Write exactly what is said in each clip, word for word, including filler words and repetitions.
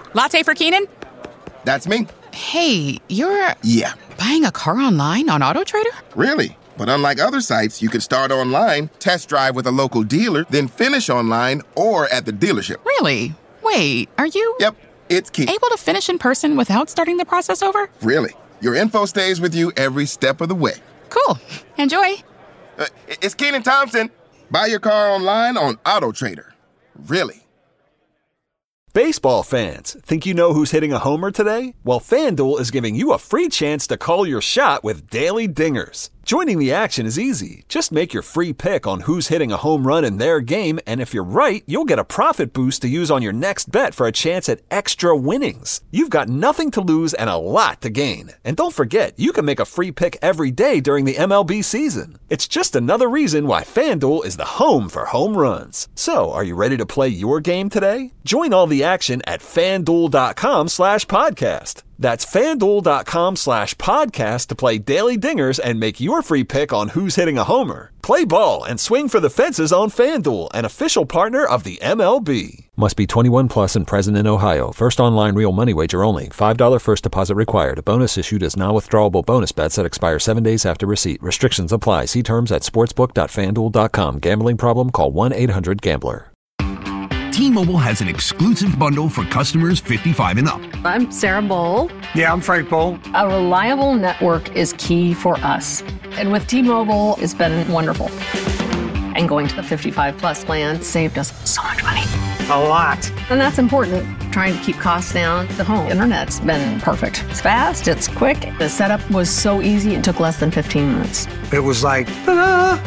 Latte for Keenan? That's me. Hey, you're... Yeah. Buying a car online on AutoTrader? Really? But unlike other sites, you can start online, test drive with a local dealer, then finish online or at the dealership. Really? Wait, are you... Yep, it's Keenan. Able to finish in person without starting the process over? Really. Your info stays with you every step of the way. Cool. Enjoy. Uh, it's Keenan Thompson. Buy your car online on AutoTrader. Really. Baseball fans, think you know who's hitting a homer today? Well, FanDuel is giving you a free chance to call your shot with Daily Dingers. Joining the action is easy. Just make your free pick on who's hitting a home run in their game, and if you're right, you'll get a profit boost to use on your next bet for a chance at extra winnings. You've got nothing to lose and a lot to gain. And don't forget, you can make a free pick every day during the M L B season. It's just another reason why FanDuel is the home for home runs. So, are you ready to play your game today? Join all the action at FanDuel.com slash podcast. That's FanDuel.com slash podcast to play Daily Dingers and make your free pick on who's hitting a homer. Play ball and swing for the fences on FanDuel, an official partner of the M L B. Must be twenty-one plus and present in Ohio. First online real money wager only. five dollars first deposit required. Bonus issued as non-withdrawable bonus bets that expire seven days after receipt. Restrictions apply. See terms at sportsbook dot fan duel dot com. Gambling problem? Call one eight hundred gambler. T-Mobile has an exclusive bundle for customers fifty-five and up. I'm Sarah Bowl. Yeah, I'm Frank Bowl. A reliable network is key for us. And with T-Mobile, it's been wonderful. And going to the fifty-five plus plan saved us so much money. A lot. And that's important. Trying to keep costs down. The home internet's been perfect. It's fast, it's quick. The setup was so easy, it took less than fifteen minutes. It was like, ta-da!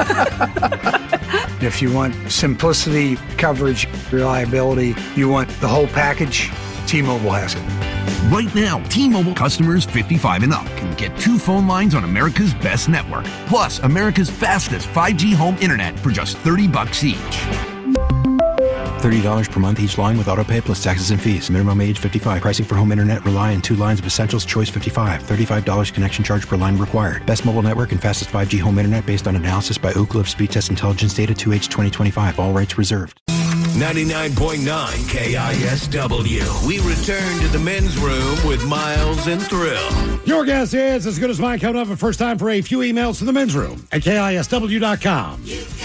If you want simplicity, coverage, reliability, you want the whole package, T-Mobile has it. Right now, T-Mobile customers fifty-five and up can get two phone lines on America's best network, plus America's fastest five G home internet for just thirty bucks each. thirty dollars per month each line with autopay plus taxes and fees. Minimum age fifty-five. Pricing for home internet rely on two lines of Essentials Choice fifty-five. thirty-five dollars connection charge per line required. Best mobile network and fastest five G home internet based on analysis by Ookla of Speed Test Intelligence data two H twenty twenty-five. All rights reserved. ninety-nine point nine K I S W. We return to the men's room with Miles and Thrill. Your guess is as good as mine. Coming up, but first time for a few emails to the men's room at K I S W dot com.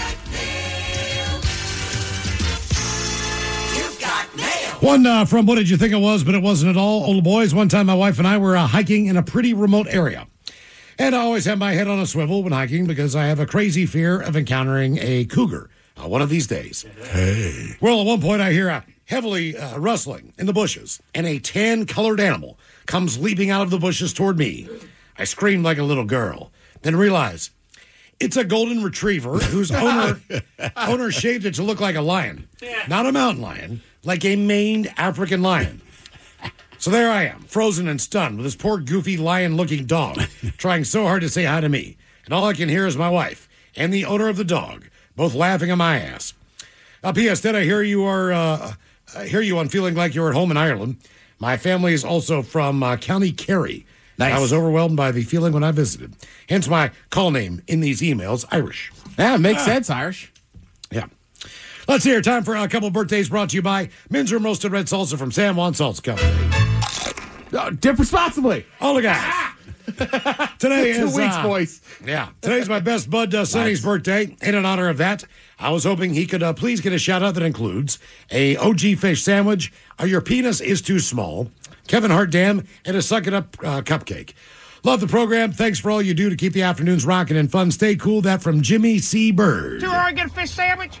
One uh, from what did you think it was, but it wasn't at all. Old boys, one time my wife and I were uh, hiking in a pretty remote area. And I always have my head on a swivel when hiking because I have a crazy fear of encountering a cougar uh, one of these days. Hey. Well, at one point I hear a heavily uh, rustling in the bushes, and a tan-colored animal comes leaping out of the bushes toward me. I screamed like a little girl, then realize it's a golden retriever whose owner owner shaved it to look like a lion. Not a mountain lion, like a maned African lion. So there I am, frozen and stunned, with this poor, goofy, lion-looking dog, trying so hard to say hi to me. And all I can hear is my wife and the owner of the dog, both laughing at my ass. Uh, P S. Did I hear you are, uh, I hear you on feeling like you're at home in Ireland. My family is also from uh, County Kerry. Nice. I was overwhelmed by the feeling when I visited. Hence my call name in these emails, Irish. Yeah, it makes ah. sense, Irish. Yeah. Let's hear. Time for a couple birthdays brought to you by Men's Room Roasted Red Salsa from San Juan Salsa Company. Oh, dip responsibly. All the guys. Ah! Today Two is weeks, uh, boys. Yeah. Today's my best bud, uh, Sonny's nice. birthday. And in honor of that, I was hoping he could uh, please get a shout out that includes a O G fish sandwich, a Your Penis is Too Small, Kevin Hart Dam, and a Suck It Up uh, cupcake. Love the program. Thanks for all you do to keep the afternoons rocking and fun. Stay cool. That from Jimmy C. Bird. Two Oregon fish sandwich.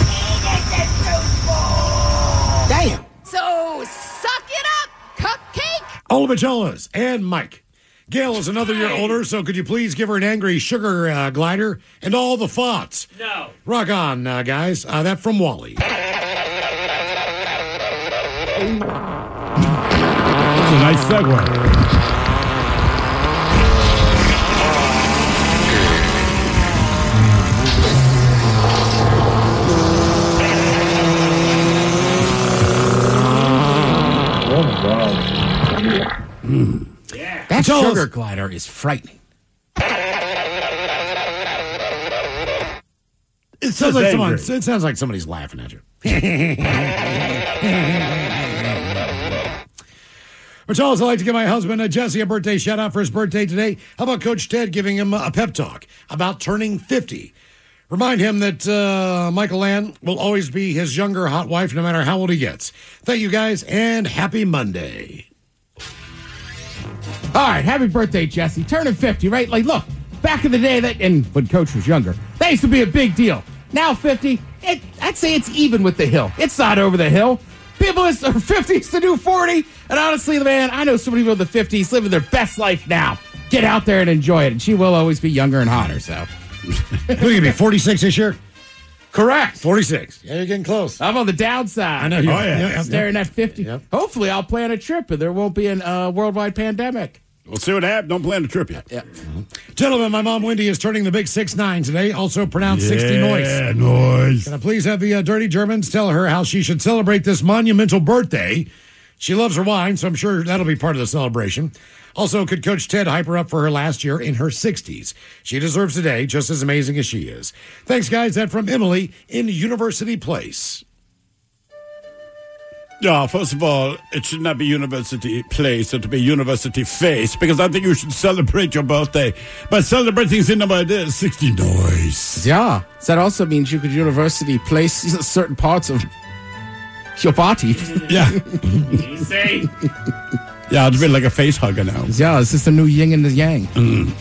Damn. So suck it up, cupcake. All of Magellas and Mike. Gail is another year older, so could you please give her an angry sugar uh, glider and all the thoughts? No. Rock on, uh, guys. Uh, that from Wally. That's a nice segue. Mm. Yeah. That Tell sugar us. glider is frightening. It sounds like someone. It sounds like somebody's laughing at you. Which also like to give my husband, uh, Jesse, a birthday shout out for his birthday today. How about Coach Ted giving him a pep talk about turning fifty? Remind him that uh, Michael Land will always be his younger hot wife no matter how old he gets. Thank you, guys, and happy Monday. All right, happy birthday, Jesse. Turning fifty, right? Like, look, back in the day, that and when Coach was younger, that used to be a big deal. Now fifty, it, I'd say it's even with the hill. It's not over the hill. People in their fifties to do forty, and honestly, man, I know so many people in the fifties living their best life now. Get out there and enjoy it, and she will always be younger and hotter, so. What are you going to be, forty-six this year? Correct. forty-six. Yeah, you're getting close. I'm on the downside. I know you oh, are. yeah. Yeah, yeah, Staring yeah. at fifty. Yep. Hopefully, I'll plan a trip, and there won't be a uh, worldwide pandemic. We'll see what happens. Don't plan a trip yet. Yeah. Mm-hmm. Gentlemen, my mom Wendy is turning the big six nine today, also pronounced sixty noise. Yeah, noise. Can I please have the uh, Dirty Germans tell her how she should celebrate this monumental birthday? She loves her wine, so I'm sure that'll be part of the celebration. Also, could Coach Ted hype her up for her last year in her sixties? She deserves a day just as amazing as she is. Thanks, guys. That from Emily in University Place. Yeah, first of all, it should not be University Place, it should be University Face, because I think you should celebrate your birthday by celebrating the number it is, sixty noise. Yeah. That also means you could university place certain parts of your body. Yeah. Say. Yeah, it's been like a face hugger now. Yeah, it's just a new yin and the yang. Mm.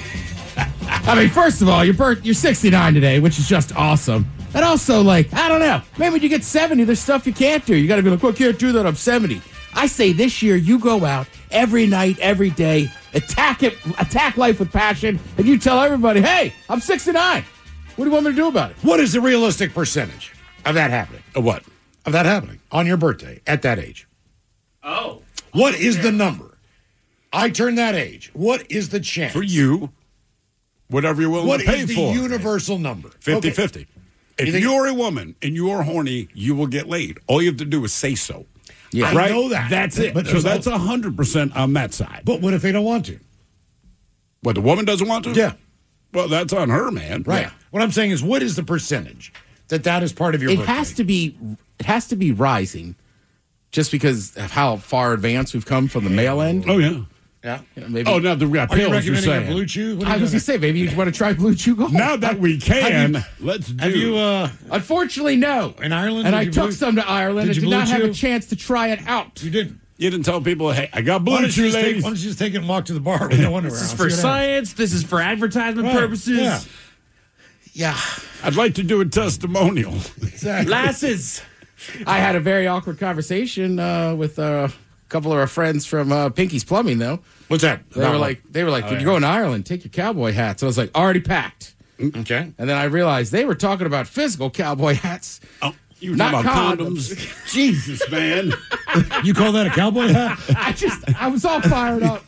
I mean, first of all, you're, birth, you're sixty-nine today, which is just awesome. And also, like, I don't know, maybe when you get seventy, there's stuff you can't do. You got to be like, well, I can't do that, I'm seventy. I say this year, you go out every night, every day, attack it, attack life with passion, and you tell everybody, hey, I'm sixty-nine. What do you want me to do about it? What is the realistic percentage of that happening? Of what? Of that happening on your birthday at that age? Oh. What is the number? I turn that age. What is the chance? For you, whatever you're willing What to pay is the for. universal number? fifty-fifty. Okay. If You think- you're a woman and you're horny, you will get laid. All you have to do is say so. Yeah. I right? know that. That's it. But so there's that's al- one hundred percent on that side. But what if they don't want to? What, the woman doesn't want to? Yeah. Well, that's on her, man. Right. Yeah. What I'm saying is, what is the percentage that that is part of your It birthday? has to be, it has to be rising just because of how far advanced we've come from the male end. Oh, yeah. Yeah. You know, maybe, Oh, now that we got Are you pills, you're recommending a saying. Blue Chew? What are I you was doing? going to say, maybe you want to try Blue Chew Gold. Now that we can, Have let's do Have you, uh, Unfortunately, no. in Ireland? And did I you took blue- some to Ireland did and you did not Blue have a Chew? chance to try it out. You didn't. You didn't tell people, hey, I got Why blue don't, you chew, just take, ladies. why don't you just take it and walk to the bar with no underwear? This is on? for See what science. This is for advertisement happens. purposes. Yeah. Yeah. I'd like to do a testimonial. Exactly. Lasses. I had a very awkward conversation uh, with uh, a couple of our friends from uh, Pinky's Plumbing, though. What's that? They were like, they were like, when you go in Ireland, take your cowboy hats. I was like, already packed. Okay. And then I realized they were talking about physical cowboy hats. Oh, you were Not talking about condoms. condoms. Jesus, man. You call that a cowboy hat? I just, I was all fired up.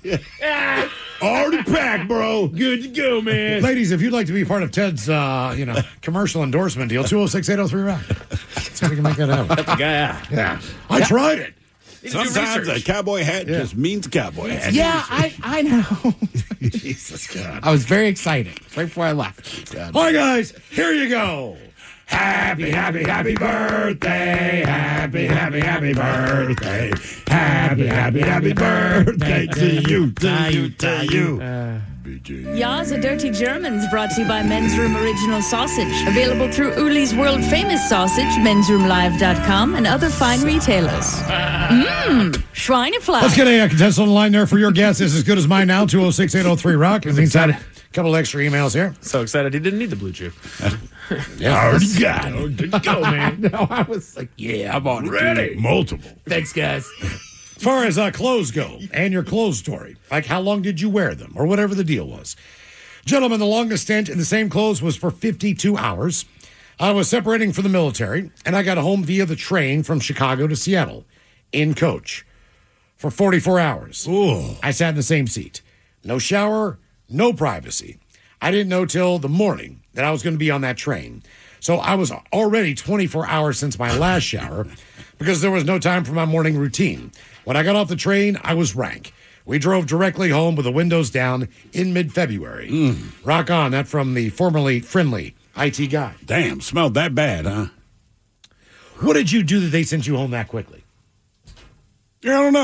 Already packed, bro. Good to go, man. Ladies, if you'd like to be part of Ted's, uh, you know, commercial endorsement deal, two oh six, eight oh three, rock. See if we can make that happen. That's the guy. Yeah. Yeah. I tried it. Sometimes a cowboy hat Yeah. just means cowboy hat. Yeah, I, I know. Jesus God. I was very excited right before I left. God. All right, guys, here you go. Happy, happy, happy birthday. Happy, happy, happy birthday. Happy, happy, happy birthday to you, to you, to you. Ya's a Dirty Germans brought to you by Men's Room Original Sausage. Available through Uli's world famous sausage, mens room live dot com, and other fine retailers. Mmm, Schweinefleisch. Let's get a uh, contestant on the line there for your guess. It's as good as mine now, two oh six, eight oh three, rock. In the meantime, a couple extra emails here. So excited he didn't need the Blue Chew. Yeah, I already got it. Good to go, man. No, I was like, yeah, I'm on it. Ready. Multiple. Thanks, guys. As far as uh, clothes go and your clothes story, like how long did you wear them or whatever the deal was. Gentlemen, the longest stint in the same clothes was for fifty-two hours. I was separating from the military, and I got home via the train from Chicago to Seattle in coach for forty-four hours. Ooh. I sat in the same seat. No shower, no privacy. I didn't know till the morning that I was going to be on that train. So I was already twenty-four hours since my last shower because there was no time for my morning routine. When I got off the train, I was rank. We drove directly home with the windows down in mid-February. Mm. Rock on. That from the formerly friendly I T guy. Damn, smelled that bad, huh? What did you do that they sent you home that quickly? Yeah, I don't know.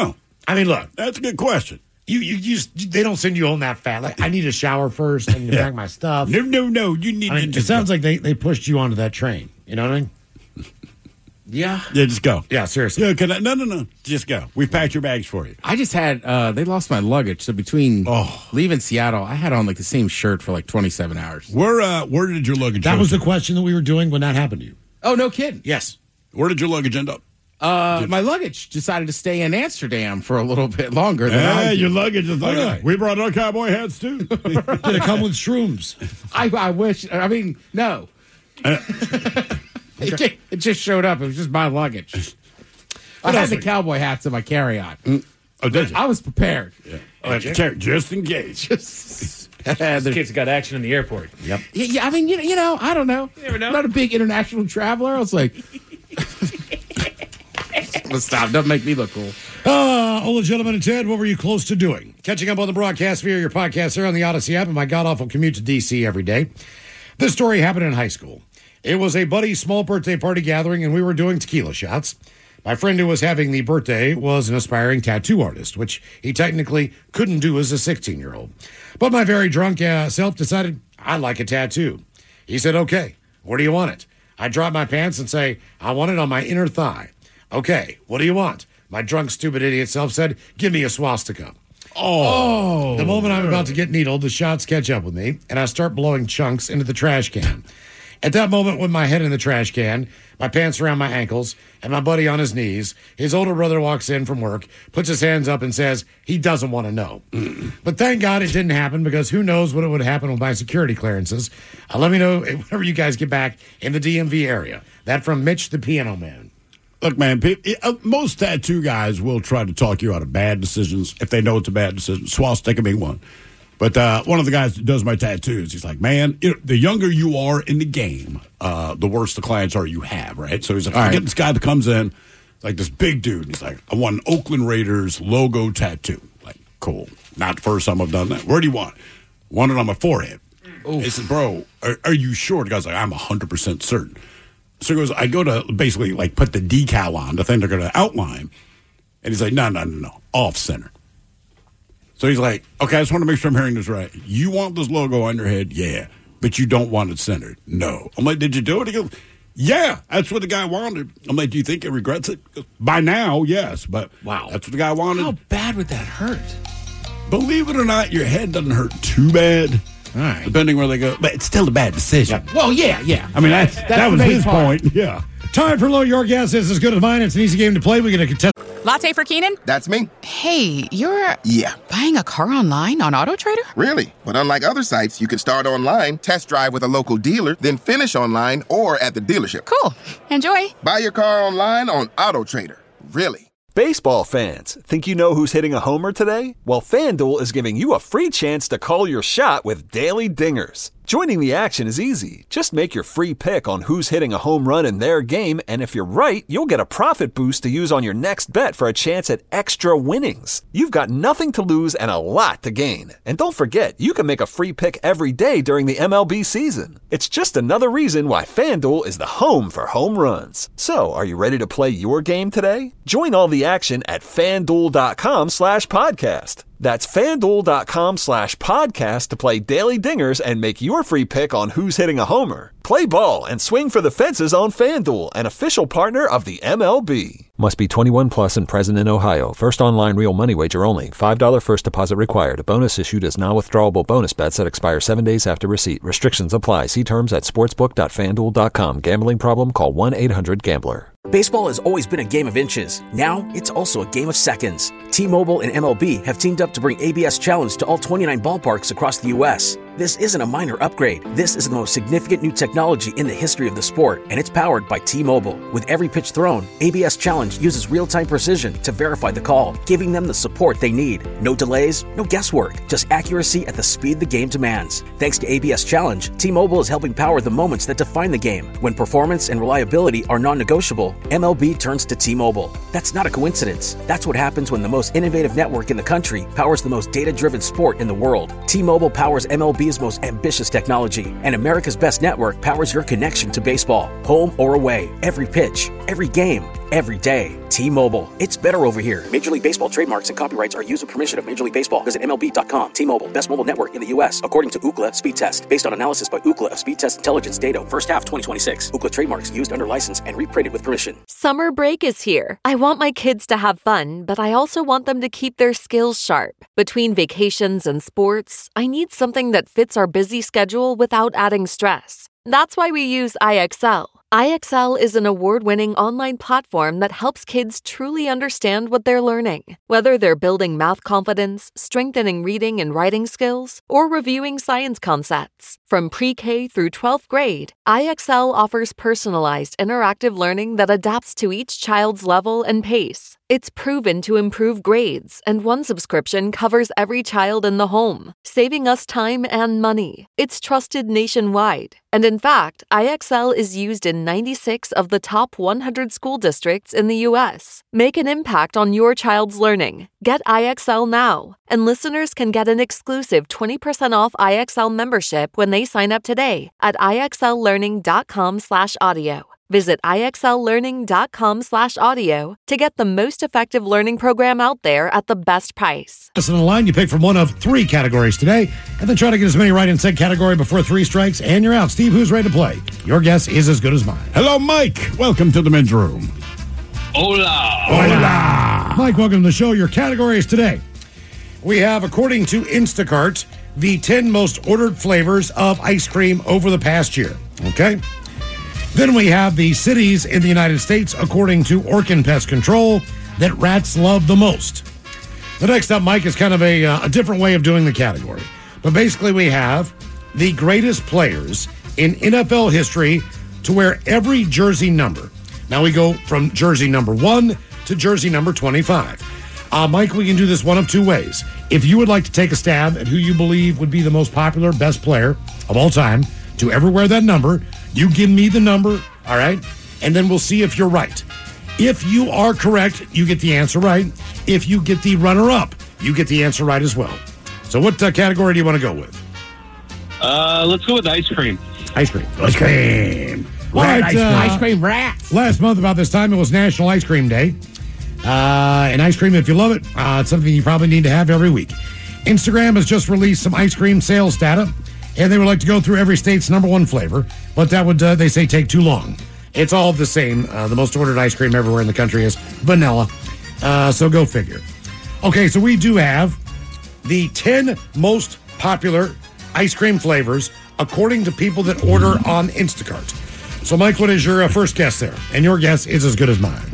I mean, look. That's a good question. You, you, you just, they don't send you home that fast. Like, I need a shower first and to Yeah. pack my stuff. No, no, no. You need I mean, to it just sounds go. like they, they pushed you onto that train. You know what I mean? Yeah. Yeah, just go. Yeah, seriously. Yeah, can I, no, no, no. Just go. We packed your bags for you. I just had, uh, they lost my luggage. So between Oh. leaving Seattle, I had on like the same shirt for like twenty-seven hours. Where uh, where did your luggage That go was to? the question that we were doing when that happened to you. Oh, no kidding. Yes. Where did your luggage end up? Uh, my luggage decided to stay in Amsterdam for a little bit longer than I Yeah, did. your luggage is like, Really? we brought our cowboy hats too. Did it come with shrooms? I, I wish, I mean, no. it, just, it just showed up. It was just my luggage. I What had else the we- cowboy hats in my carry-on. Oh, did you? I was prepared. Yeah. Oh, check, just in case. There's- Kids got action in the airport. Yep. Yeah, yeah, I mean, you know, you know, I don't know. You never know. I'm not a big international traveler. I was like, let's stop. Doesn't make me look cool. Uh, Ola, gentlemen, and Ted, what were you close to doing? Catching up on the broadcast via your podcast here on the Odyssey app and my god-awful commute to D C every day. This story happened in high school. It was a buddy's small birthday party gathering, and we were doing tequila shots. My friend who was having the birthday was an aspiring tattoo artist, which he technically couldn't do as a sixteen-year-old. But my very drunk uh, self decided I'd like a tattoo. He said, okay, where do you want it? I drop my pants and say, I want it on my inner thigh. Okay, what do you want? My drunk, stupid idiot self said, give me a swastika. Oh. The moment I'm about to get needled, the shots catch up with me, and I start blowing chunks into the trash can. At that moment, with my head in the trash can, my pants around my ankles, and my buddy on his knees, his older brother walks in from work, puts his hands up, and says he doesn't want to know. But thank God it didn't happen, because who knows what it would happen with my security clearances. Uh, let me know whenever you guys get back in the D M V area. That from Mitch the Piano Man. Look, man, pe- uh, most tattoo guys will try to talk you out of bad decisions if they know it's a bad decision. Swastika being one. But uh, one of the guys that does my tattoos, he's like, man, it, the younger you are in the game, uh, the worse the clients are you have, right? So he's like, I right. get this guy that comes in, like this big dude. He's like, I want an Oakland Raiders logo tattoo. Like, cool. Not the first time I've done that. Where do you want it? Want it on my forehead. He said, bro, are, are you sure? The guy's like, I'm one hundred percent certain. So he goes, I go to basically like put the decal on, the thing they're going to outline. And he's like, no, no, no, no, off center. So he's like, okay, I just want to make sure I'm hearing this right. You want this logo on your head? Yeah. But you don't want it centered? No. I'm like, did you do it? He goes, yeah, that's what the guy wanted. I'm like, do you think he regrets it? By now, yes. But wow, that's what the guy wanted. How bad would that hurt? Believe it or not, your head doesn't hurt too bad. All right. Depending where they go. But it's still a bad decision. Well, yeah, yeah. I mean, that's, That's that the was main his part. point. Yeah. Time for Low Your Guess is as good as mine. It's an easy game to play. We're going to contest. Latte for Keenan? That's me. Hey, you're Yeah. buying a car online on AutoTrader? Really? But unlike other sites, you can start online, test drive with a local dealer, then finish online or at the dealership. Cool. Enjoy. Buy your car online on AutoTrader. Really? Baseball fans, think you know who's hitting a homer today? Well, FanDuel is giving you a free chance to call your shot with daily dingers. Joining the action is easy. Just make your free pick on who's hitting a home run in their game, and if you're right, you'll get a profit boost to use on your next bet for a chance at extra winnings. You've got nothing to lose and a lot to gain. And don't forget, you can make a free pick every day during the M L B season. It's just another reason why FanDuel is the home for home runs. So, are you ready to play your game today? Join all the action at FanDuel.com slash podcast. That's FanDuel.com slash podcast to play Daily Dingers and make your free pick on who's hitting a homer. Play ball and swing for the fences on FanDuel, an official partner of the M L B. Must be twenty-one plus and present in Ohio. First online real money wager only. five dollars first deposit required. Bonus issued as non-withdrawable bonus bets that expire seven days after receipt. Restrictions apply. See terms at sportsbook dot fan duel dot com. Gambling problem? Call one eight hundred gambler. Baseball has always been a game of inches. Now, it's also a game of seconds. T-Mobile and M L B have teamed up to bring A B S Challenge to all twenty-nine ballparks across the U S This isn't a minor upgrade. This is the most significant new technology in the history of the sport, and it's powered by T-Mobile. With every pitch thrown, A B S Challenge uses real-time precision to verify the call, giving them the support they need. No delays, no guesswork, just accuracy at the speed the game demands. Thanks to A B S Challenge, T-Mobile is helping power the moments that define the game. When performance and reliability are non-negotiable, M L B turns to T-Mobile. That's not a coincidence. That's what happens when the most innovative network in the country powers the most data-driven sport in the world. T-Mobile powers M L B's most ambitious technology, and America's best network powers your connection to baseball. Home or away, every pitch, every game, every day. T-Mobile, it's better over here. Major League Baseball trademarks and copyrights are used with permission of Major League Baseball. Visit M L B dot com. T-Mobile, best mobile network in the U S, according to Ookla Speed Test. Based on analysis by Ookla of Speed Test Intelligence data, first half twenty twenty-six. Ookla trademarks used under license and reprinted with permission. Summer break is here. I want my kids to have fun, but I also want them to keep their skills sharp. Between vacations and sports, I need something that fits our busy schedule without adding stress. That's why we use I X L. I X L is an award-winning online platform that helps kids truly understand what they're learning. Whether they're building math confidence, strengthening reading and writing skills, or reviewing science concepts. From pre-K through twelfth grade, I X L offers personalized interactive learning that adapts to each child's level and pace. It's proven to improve grades, and one subscription covers every child in the home, saving us time and money. It's trusted nationwide. And in fact, I X L is used in ninety-six of the top one hundred school districts in the U S. Make an impact on your child's learning. Get I X L now, and listeners can get an exclusive twenty percent off I X L membership when they sign up today at ixllearning.com slash audio. Visit ixllearning.com slash audio to get the most effective learning program out there at the best price. Listen, in the line, you pick from one of three categories today, and then try to get as many right in said category before three strikes, and you're out. Steve, who's ready to play? Your guess is as good as mine. Hello, Mike. Welcome to the men's room. Hola. Hola. Mike, welcome to the show. Your categories today. We have, according to Instacart, the ten most ordered flavors of ice cream over the past year. Okay? Then we have the cities in the United States, according to Orkin Pest Control, that rats love the most. The next up, Mike, is kind of a, uh, a different way of doing the category. But basically, we have the greatest players in N F L history to wear every jersey number. Now we go from jersey number one to jersey number twenty-five. Uh, Mike, we can do this one of two ways. If you would like to take a stab at who you believe would be the most popular, best player of all time to ever wear that number, you give me the number, all right? And then we'll see if you're right. If you are correct, you get the answer right. If you get the runner-up, you get the answer right as well. So what uh, category do you want to go with? Uh, let's go with ice cream. Ice cream. Ice cream. All right, ice, uh, cream. ice cream rats. Last month about this time, it was National Ice Cream Day. Uh, and ice cream, if you love it, uh, it's something you probably need to have every week. Instagram has just released some ice cream sales data, and they would like to go through every state's number one flavor, but that would, uh, they say, take too long. It's all the same. Uh, the most ordered ice cream everywhere in the country is vanilla. Uh, so go figure. Okay, so we do have the ten most popular ice cream flavors according to people that order on Instacart. So, Mike, what is your uh, first guess there? And your guess is as good as mine.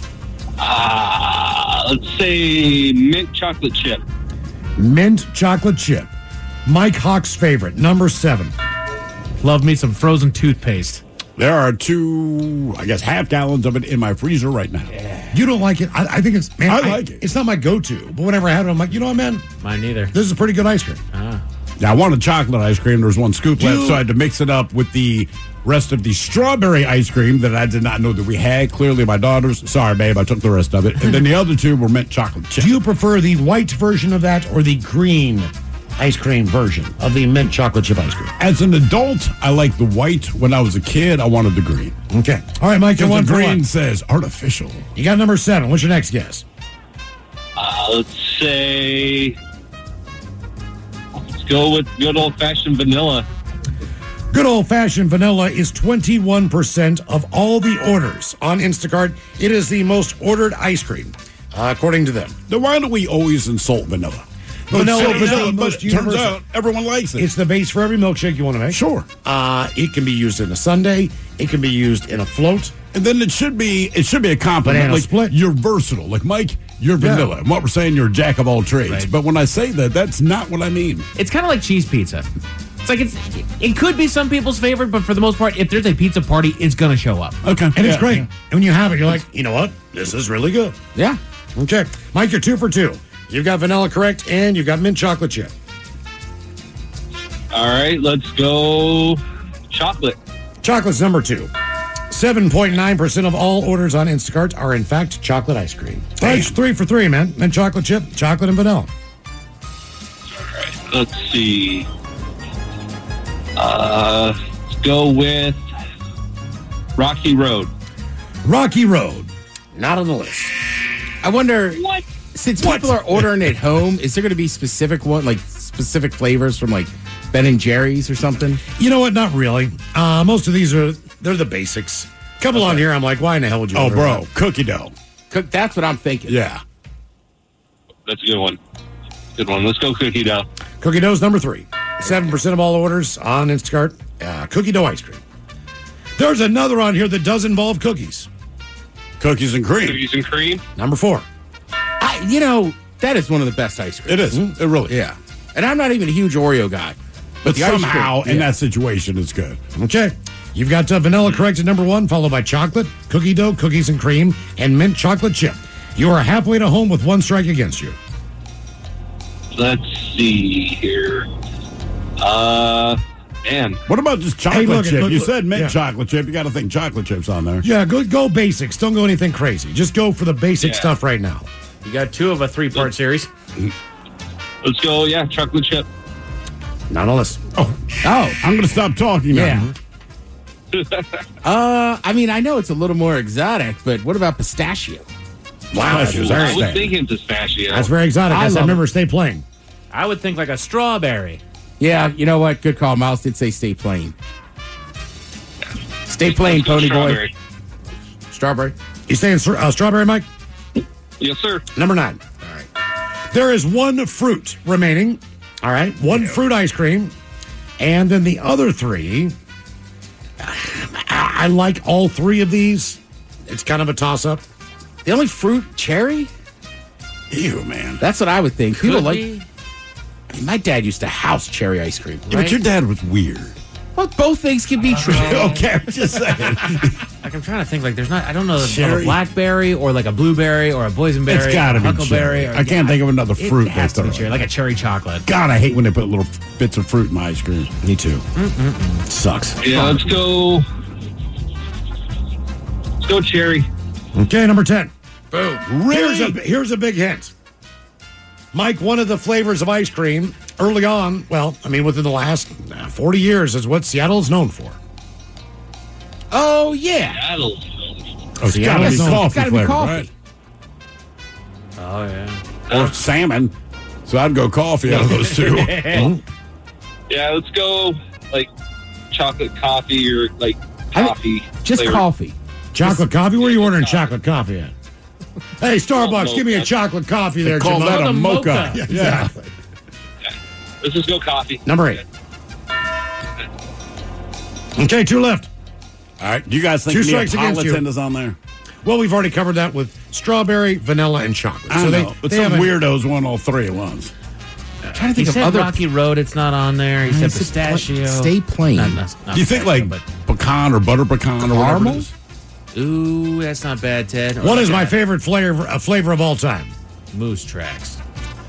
Uh, let's say mint chocolate chip. Mint chocolate chip. Mike Hawk's favorite, number seven. Love me some frozen toothpaste. There are two, I guess, half gallons of it in my freezer right now. Yeah. You don't like it? I, I think it's, man, I I like it. It's not my go-to, but whenever I have it, I'm like, you know what, man? Mine neither. This is a pretty good ice cream. Ah. Now, I wanted chocolate ice cream. There was one scoop left, so I had to mix it up with the rest of the strawberry ice cream that I did not know that we had. Clearly, my daughters. Sorry, babe, I took the rest of it. And then the other two were mint chocolate chip. Do you prefer the white version of that or the green ice cream version of the mint chocolate chip ice cream? As an adult, I like the white. When I was a kid, I wanted the green. Okay. All right, Mike, you're one the for green one. says artificial. You got number seven. What's your next guess? Uh, let's say, let's go with good old-fashioned vanilla. Good old-fashioned vanilla is twenty-one percent of all the orders on Instacart. It is the most ordered ice cream, uh, according to them. Then why do we always insult vanilla? Vanilla, So vanilla, but most it turns universal. out everyone likes it. It's the base for every milkshake you want to make. Sure. Uh, it can be used in a sundae. It can be used in a float. And then it should be it should be a compliment. Banana like split. You're versatile. Like Mike, you're vanilla. Yeah. And what we're saying, you're a jack of all trades. Right. But when I say that, that's not what I mean. It's kind of like cheese pizza. It's like it's it could be some people's favorite, but for the most part, if there's a pizza party, it's gonna show up. Okay. And Yeah. it's great. And when you have it, you're like, you know what? This is really good. Yeah. Okay. Mike, you're two for two. You've got vanilla correct, and you've got mint chocolate chip. All right, let's go chocolate. Chocolate's number two. seven point nine percent of all orders on Instacart are, in fact, chocolate ice cream. All right, it's three for three, man. Mint chocolate chip, chocolate, and vanilla. All right, let's see. Uh, let's go with Rocky Road. Rocky Road Not on the list. I wonder, What? since What? people are ordering at home, is there going to be specific one, like specific flavors from like Ben and Jerry's or something? You know what? Not really. Uh, most of these are, they're the basics. Couple on here, I'm like, why in the hell would you Oh, order bro, that? cookie dough. Cook, that's what I'm thinking. Yeah. That's a good one. Good one. Let's go cookie dough. Cookie dough's number three. seven percent of all orders on Instacart, uh, cookie dough ice cream. There's another on here that does involve cookies. Cookies and cream. Cookies and cream. Number four. I, you know, that is one of the best ice creams. It is. It really is. Yeah. And I'm not even a huge Oreo guy. But the ice somehow, cream, in yeah. that situation, it's good. Okay. You've got uh, vanilla correct at number one, followed by chocolate, cookie dough, cookies and cream, and mint chocolate chip. You are halfway to home with one strike against you. Let's see here. Uh, man. What about just chocolate Hey, look, chip? look, you look, said mint yeah. chocolate chip. You got to think chocolate chips on there. Yeah, go go basics. Don't go anything crazy. Just go for the basic Yeah. stuff right now. You got two of a three-part series. Let's go, yeah, chocolate chip. Not on this. Oh, oh, I'm going to stop talking now. Yeah. Uh, I mean, I know it's a little more exotic, but what about pistachio? Wow, that's I very was exotic. thinking pistachio. That's very exotic. I I, said, love remember, stay plain. I would think like a strawberry. Yeah, you know what? Good call. Miles did say stay plain. Stay plain, Let's go pony strawberry. boy. Strawberry. You staying uh, strawberry, Mike? Yes, sir. Number nine. All right. There is one fruit remaining. All right. One fruit ice cream. And then the other three. I, I like all three of these. It's kind of a toss up. The only fruit, cherry? Ew, man. That's what I would think. People Could like. be. I mean, my dad used to house cherry ice cream. Yeah, but your dad was weird. Well, both things can be true. Okay, I'm just saying. Like I'm trying to think. Like there's not. I don't know of Cherry. a blackberry or like a blueberry or a boysenberry. It's got to or a be huckleberry. cherry. Or, I can't think of another It fruit. has they to be throw cherry, in. like a cherry chocolate. God, I hate when they put little bits of fruit in my ice cream. Me too. Mm-mm-mm. Sucks. Yeah, let's go. Let's go cherry. Okay, number ten. Boom. Here's a, here's a big hint. Mike, one of the flavors of ice cream early on, well, I mean, within the last uh, forty years, is what Seattle is known for. Oh, yeah. Seattle. Oh, it's got to be It's coffee gotta be flavor, coffee. right? Oh yeah. Or salmon. So I'd go coffee out of those two. Yeah, let's go like chocolate coffee or like coffee. Just flavor. coffee. Chocolate coffee? Where are you ordering chocolate coffee at? Hey, Starbucks, Oh, give me a mocha. chocolate coffee there, Call Jim. that a a mocha. mocha. Yeah, Yeah. exactly. Let's just go coffee. Number eight. Okay, two left. All right. Do you guys think Two strikes against you. Neapolitan is on there? Well, we've already covered that with strawberry, vanilla, and chocolate. I so know, they, but they some haven't- weirdos want all three at once. I'm trying to He think of said other. Rocky Road. It's not on there. He said said pistachio. stay plain. Not- not- not Do you think pistachio, like pecan or butter pecan or whatever Caramel? it is? but- Ooh, that's not bad, Ted. Or What like is my a favorite flavor, uh, flavor of all time? Moose tracks.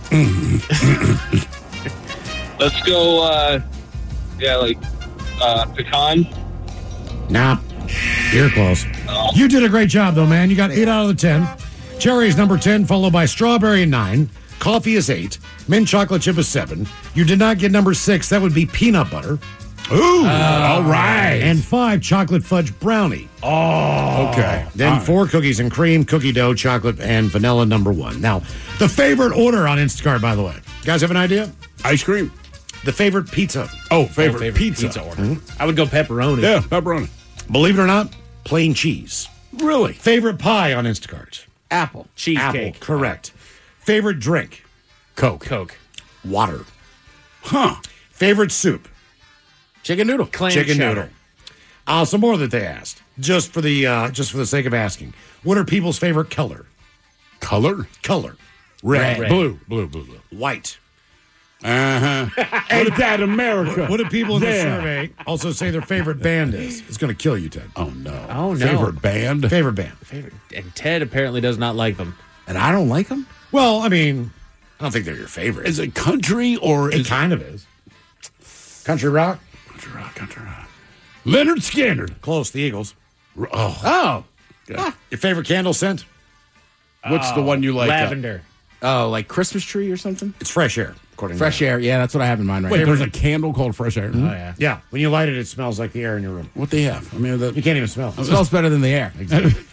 Let's go. Uh, yeah, like uh, pecan. Nah, you're close. You did a great job, though, man. You got eight out of the ten. Cherry is number ten, followed by strawberry nine. Coffee is eight. Mint chocolate chip is seven. You did not get number six. That would be peanut butter. Ooh, all right. And five, chocolate fudge brownie. Oh, okay. Then All right. four, cookies and cream, cookie dough, chocolate, and vanilla, number one. Now, the favorite order on Instacart, by the way. You guys have an idea? Ice cream. The favorite pizza. Oh, favorite, Favorite pizza. pizza order. I would go pepperoni. Yeah, pepperoni. Believe it or not, plain cheese. Really? Favorite pie on Instacart. Apple. Cheesecake. Apple, correct. Favorite drink. Coke. Coke. Water. Huh. Favorite soup. Chicken noodle. Clam Chicken chowder. noodle. Uh, some more that they asked, just for the uh, just for the sake of asking. What are people's favorite color? Color? Color. Red. Red. Blue. Blue, blue, blue. White. Uh-huh. What is that, America? What do people in the Yeah. survey also say their favorite band is? It's going to kill you, Ted. Oh, no. Oh, no. Favorite band? Favorite band. Favorite. And Ted apparently does not like them. And I don't like them? Well, I mean, I don't think they're your favorite. Is it country or It is kind of is. Country rock? Country rock, country rock. Leonard Skinner. Close, the Eagles. Oh. Oh. Ah, your favorite candle scent? What's the one you like? uh, Lavender. Oh, like Christmas tree or something? It's fresh air, according Fresh to air. Yeah, that's what I have in mind right Wait, now. there's a candle called Fresh Air. Oh, yeah. Yeah, when you light it, it smells like the air in your room. What they have? I mean, that, You can't even smell It it. smells better than the air. It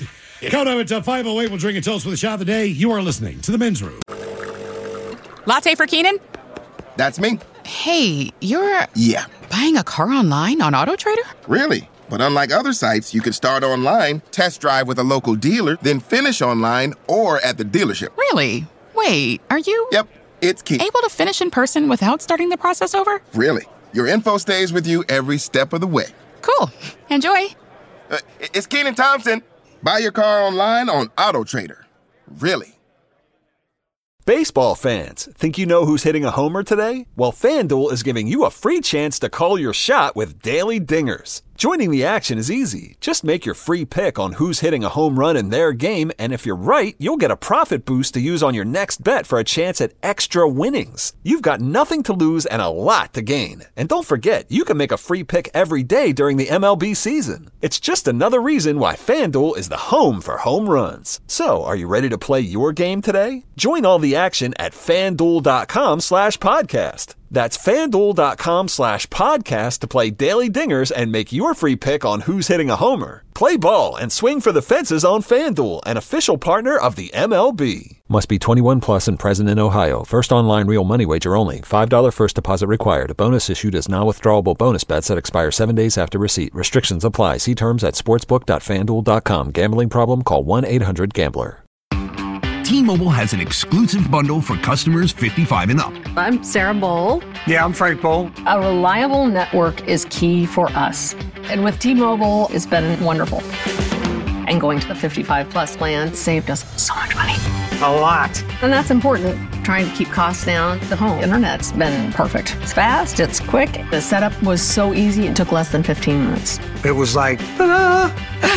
Coming up at five oh eight, we'll drink a toast with a shot of the day. You are listening to the Men's Room. Latte for Keenan? That's me. Hey, you're Yeah. buying a car online on AutoTrader? Really? But unlike other sites, you can start online, test drive with a local dealer, then finish online or at the dealership. Really? Wait, are you Yep, it's Key. able to finish in person without starting the process over? Really. Your info stays with you every step of the way. Cool. Enjoy. Uh, it's Keenan Thompson. Buy your car online on AutoTrader. Really. Baseball fans, think you know who's hitting a homer today? Well, FanDuel is giving you a free chance to call your shot with Daily Dingers. Joining the action is easy. Just make your free pick on who's hitting a home run in their game, and if you're right, you'll get a profit boost to use on your next bet for a chance at extra winnings. You've got nothing to lose and a lot to gain. And don't forget, you can make a free pick every day during the M L B season. It's just another reason why FanDuel is the home for home runs. So, are you ready to play your game today? Join all the action at FanDuel.com slash podcast. That's FanDuel.com slash podcast to play Daily Dingers and make your free pick on who's hitting a homer. Play ball and swing for the fences on FanDuel, an official partner of the M L B. Must be twenty-one plus and present in Ohio. First online real money wager only. five dollars first deposit required. Bonus issued as non-withdrawable bonus bets that expire seven days after receipt. Restrictions apply. See terms at sportsbook dot fan duel dot com. Gambling problem? Call one eight hundred gambler. T-Mobile has an exclusive bundle for customers fifty-five and up. I'm Sarah Bowl. Yeah, I'm Frank Bowl. A reliable network is key for us. And with T-Mobile, it's been wonderful. And going to the fifty-five plus plan saved us so much money. A lot. And that's important. Trying to keep costs down. The home internet's been perfect. It's fast, it's quick. The setup was so easy, it took less than fifteen minutes. It was like, ta-da!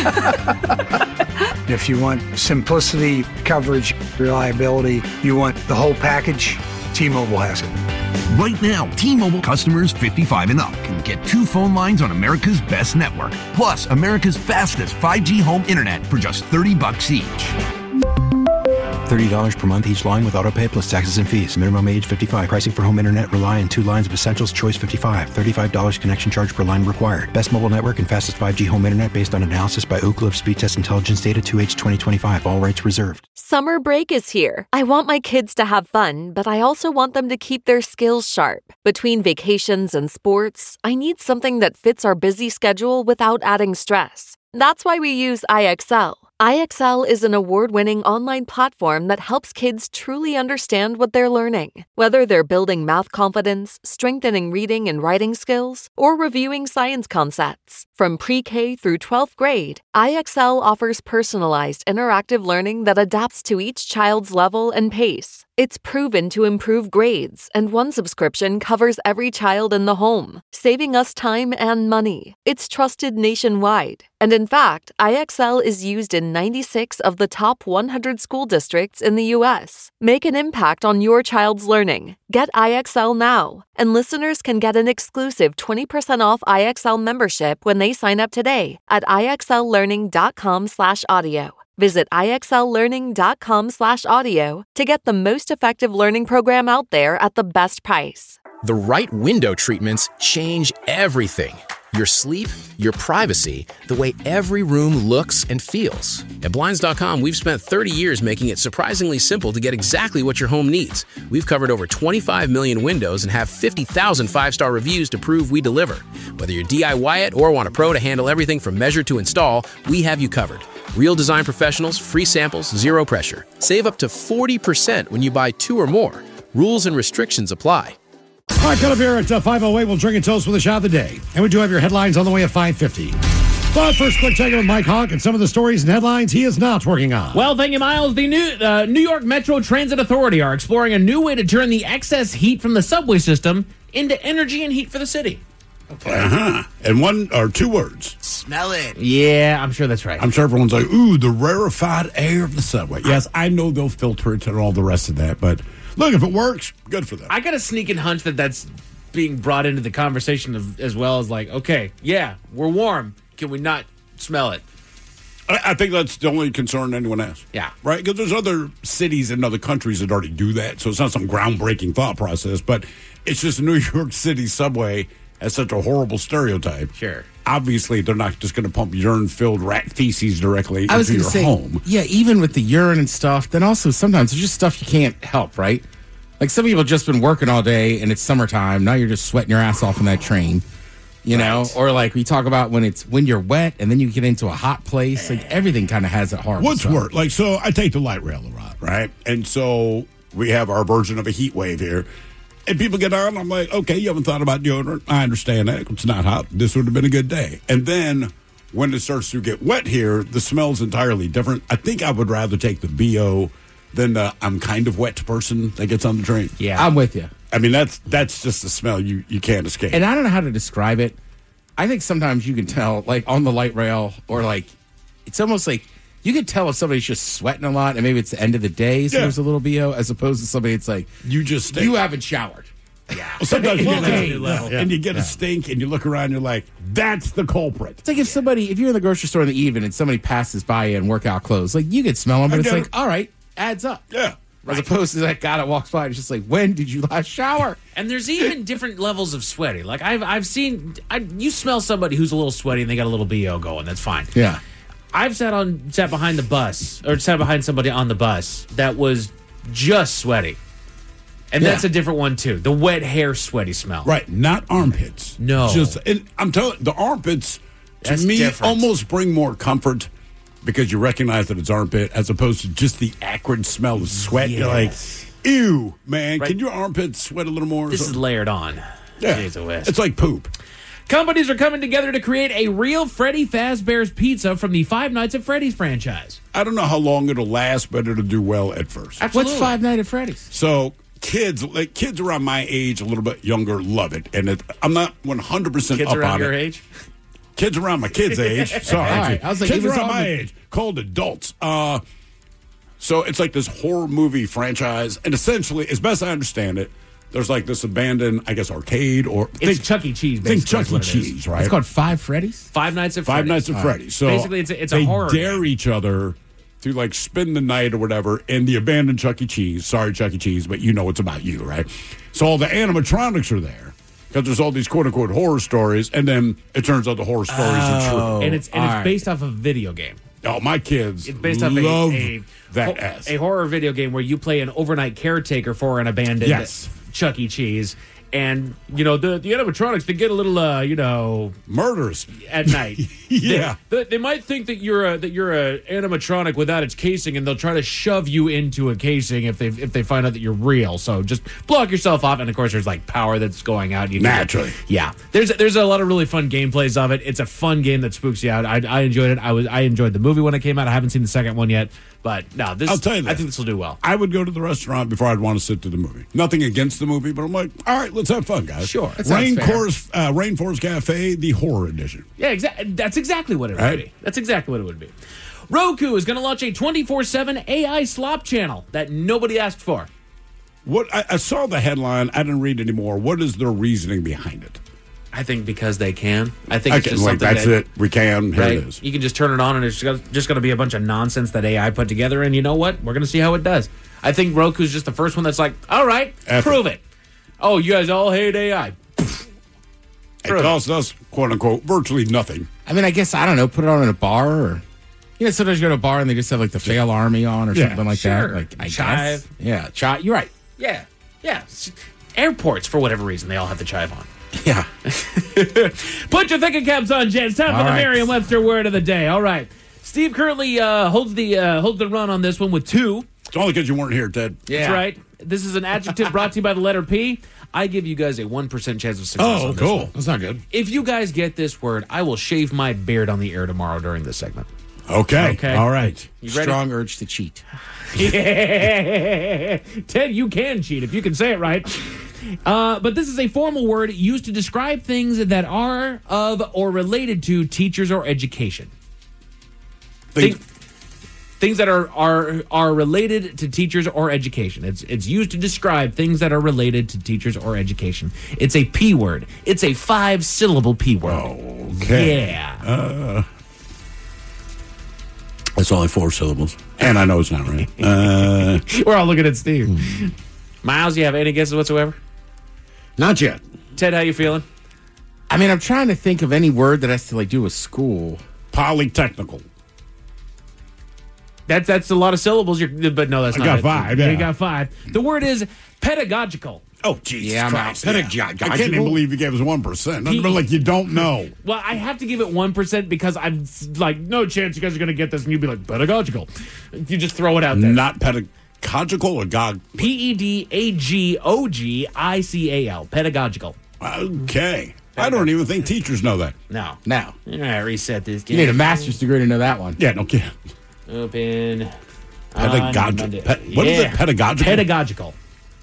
If you want simplicity, coverage, reliability, you want the whole package, T-Mobile has it. Right now, T-Mobile customers fifty-five and up can get two phone lines on America's best network, plus America's fastest five G home internet for just thirty bucks each. thirty dollars per month each line with autopay plus taxes and fees. Minimum age fifty-five. Pricing for home internet rely on two lines of Essentials Choice fifty-five. thirty-five dollars connection charge per line required. Best mobile network and fastest five G home internet based on analysis by Ookla of Speed Test Intelligence Data two H twenty twenty-five. All rights reserved. Summer break is here. I want my kids to have fun, but I also want them to keep their skills sharp. Between vacations and sports, I need something that fits our busy schedule without adding stress. That's why we use I X L. I X L is an award-winning online platform that helps kids truly understand what they're learning. Whether they're building math confidence, strengthening reading and writing skills, or reviewing science concepts. From pre-K through twelfth grade, I X L offers personalized interactive learning that adapts to each child's level and pace. It's proven to improve grades, and one subscription covers every child in the home, saving us time and money. It's trusted nationwide. And in fact, I X L is used in ninety-six of the top one hundred school districts in the U S. Make an impact on your child's learning. Get I X L now, and listeners can get an exclusive twenty percent off I X L membership when they sign up today at ixllearning.com slash audio. Visit ixllearning.com slash audio to get the most effective learning program out there at the best price. The right window treatments change everything. Your sleep, your privacy, the way every room looks and feels. At Blinds dot com, we've spent thirty years making it surprisingly simple to get exactly what your home needs. We've covered over twenty-five million windows and have fifty thousand five-star reviews to prove we deliver. Whether you D I Y it or want a pro to handle everything from measure to install, we have you covered. Real design professionals, free samples, zero pressure. Save up to forty percent when you buy two or more. Rules and restrictions apply. All right, cut up here at uh, five oh eight. We'll drink and toast with a shot of the day. And we do have your headlines on the way at five fifty. But first, quick check in with Mike Hawk and some of the stories and headlines he is not working on. Well, thank you, Miles. The new uh, New York Metro Transit Authority are exploring a new way to turn the excess heat from the subway system into energy and heat for the city. Okay. Uh-huh. And one or two words. Smell it. Yeah, I'm sure that's right. I'm sure everyone's like, ooh, the rarefied air of the subway. Yes, I know they'll filter it and all the rest of that, but look, if it works, good for them. I got a sneaking hunch that that's being brought into the conversation of, as well as like, okay, yeah, we're warm. Can we not smell it? I, I think that's the only concern anyone has. Yeah. Right? Because there's other cities and other countries that already do that, so it's not some groundbreaking thought process, but it's just New York City subway as such a horrible stereotype. Sure. Obviously, they're not just going to pump urine-filled rat feces directly I was into gonna your say, home. Yeah, even with the urine and stuff, then also sometimes there's just stuff you can't help, right? Like some people have just been working all day and it's summertime. Now you're just sweating your ass off in that train, you right. know? Or like we talk about when it's when you're wet and then you get into a hot place. Like everything kind of has that horrible What's stuff. worse? Like, so I take the light rail a lot, right? And so we have our version of a heat wave here. And people get on, I'm like, okay, you haven't thought about deodorant. I understand that. It's not hot. This would have been a good day. And then when it starts to get wet here, the smell's entirely different. I think I would rather take the B O than the I'm kind of wet person that gets on the train. Yeah. I'm with you. I mean, that's that's just the smell you, you can't escape. And I don't know how to describe it. I think sometimes you can tell, like on the light rail, or like, it's almost like you can tell if somebody's just sweating a lot and maybe it's the end of the day, so Yeah. there's a little B O, as opposed to somebody it's like, you just stink. you haven't showered. Yeah. Well, sometimes you Well, get hey, a level. and you get Yeah. a stink and you look around and you're like, that's the culprit. It's like if somebody, if you're in the grocery store in the evening and somebody passes by you in workout clothes, like you could smell them, but I it's get like, it. all right, adds up. Yeah. As opposed to that guy that walks by and it's just like, when did you last shower? And there's even different levels of sweaty. Like I've I've seen, I, you smell somebody who's a little sweaty and they got a little B O going. That's fine. Yeah. I've sat on sat behind the bus or sat behind somebody on the bus that was just sweaty, and Yeah. that's a different one too. The wet hair, sweaty smell. Right, not armpits. No. Just and I'm telling the armpits to That's me different. almost bring more comfort because you recognize that it's armpit as opposed to just the acrid smell of sweat. You're like, ew, man, Right. can your armpits sweat a little more? or This is something? layered on. Yeah. Jeez, West. It's like poop. Companies are coming together to create a real Freddy Fazbear's Pizza from the Five Nights at Freddy's franchise. I don't know how long it'll last, but it'll do well at first. Absolutely. What's Five Nights at Freddy's? So kids, like kids around my age, a little bit younger, love it, and it, I'm not one hundred percent Kids up around on your it. age? Kids around my kids' age. Sorry, All right. I was like, kids he was around on my the- age, called adults. Uh, so it's like this horror movie franchise, and essentially, as best I understand it, there's like this abandoned, I guess, arcade or It's Chuck E. Cheese, think basically. Chuck is E. what it is. Cheese, right? It's called Five Freddy's? Five Nights at Five Freddy's. Nights at All Freddy's. So Basically, it's a- it's a they horror dare game. each other to like spend the night or whatever in the abandoned Chuck E. Cheese. Sorry, Chuck E. Cheese, but you know it's about you, right? So all the animatronics are there because there's all these quote unquote horror stories, and then it turns out the horror stories are true. And it's and all it's right. based off of a video game. Oh, my kids It's based off a, love a, that ho- ass. a horror video game where you play an overnight caretaker for an abandoned Yes. Chuck E. Cheese. And, you know, the, the animatronics, they get a little, uh, you know, Murders. at night. Yeah. They, they might think that you're a that you're a animatronic without its casing, and they'll try to shove you into a casing if they if they find out that you're real. So just block yourself off, and of course there's like power that's going out. You need to- Naturally. yeah. There's there's a lot of really fun gameplays of it. It's a fun game that spooks you out. I, I enjoyed it. I was I enjoyed the movie when it came out. I haven't seen the second one yet, but no, this I'll tell you I this. think this will do well. I would go to the restaurant before I'd want to sit through the movie. Nothing against the movie, but I'm like, all right, let's have fun, guys. Sure. That sounds Rainforest, uh, Rainforest Cafe, the horror edition. Yeah, exa- that's exactly what it would Right. be. That's exactly what it would be. Roku is going to launch a twenty-four seven A I slop channel that nobody asked for. What I, I saw the headline. I didn't read anymore. What is their reasoning behind it? I think because they can. I think I it's can, just like, something that's that, it. We can. Here right? it is. You can just turn it on, and it's just, just going to be a bunch of nonsense that A I put together. And you know what? We're going to see how it does. I think Roku's just the first one that's like, all right, F prove it. Oh, you guys all hate A I. It costs us, quote unquote, virtually nothing. I mean, I guess, I don't know, put it on in a bar or, you know, sometimes you go to a bar and they just have like the Fail Army on or Yeah, something like sure. that. Like, I Chive. guess. Yeah, chive. You're right. Yeah, yeah. S- Airports, for whatever reason, they all have the chive on. Yeah. Put your thinking caps on, gents. Time for All the right. Merriam-Webster word of the day. All right. Steve currently uh, holds the uh, holds the run on this one with two. It's only because you weren't here, Ted. That's right. This is an adjective brought to you by the letter P. I give you guys a one percent chance of success Oh, on this cool. one. That's not good. If you guys get this word, I will shave my beard on the air tomorrow during this segment. Okay. Okay. All right. You ready? Strong urge to cheat. Yeah. Ted, you can cheat if you can say it right. Uh, but this is a formal word used to describe things that are of or related to teachers or education. Think- Think- things that are, are are related to teachers or education. It's it's used to describe things that are related to teachers or education. It's a P word. It's a five syllable P word. Okay. Yeah. Uh, that's only four syllables. And I know it's not right. Uh, We're all looking at Steve. Miles, you have any guesses whatsoever? Not yet. Ted, how you feeling? I mean, I'm trying to think of any word that has to like do with school. Polytechnical. That's that's a lot of syllables. You're, but no, that's I not got it. five, You yeah. got five. The word is pedagogical. Oh, Jesus Yeah, I'm out. Christ. Yeah. Pedagogical? I can't even believe you gave us one percent. Nothing but like you don't know. Well, I have to give it one percent because I'm like, no chance you guys are going to get this, and you'd be like, pedagogical. You just throw it out there. Not pedagogical or God. P E D A G O G I C A L. Pedagogical. Okay. I don't even think teachers know that. No. Now, All right, reset this. you need a master's degree to know that one. Yeah, no kidding. Open. Pedagogical. Pe- what is Yeah. it? Pedagogical? Pedagogical.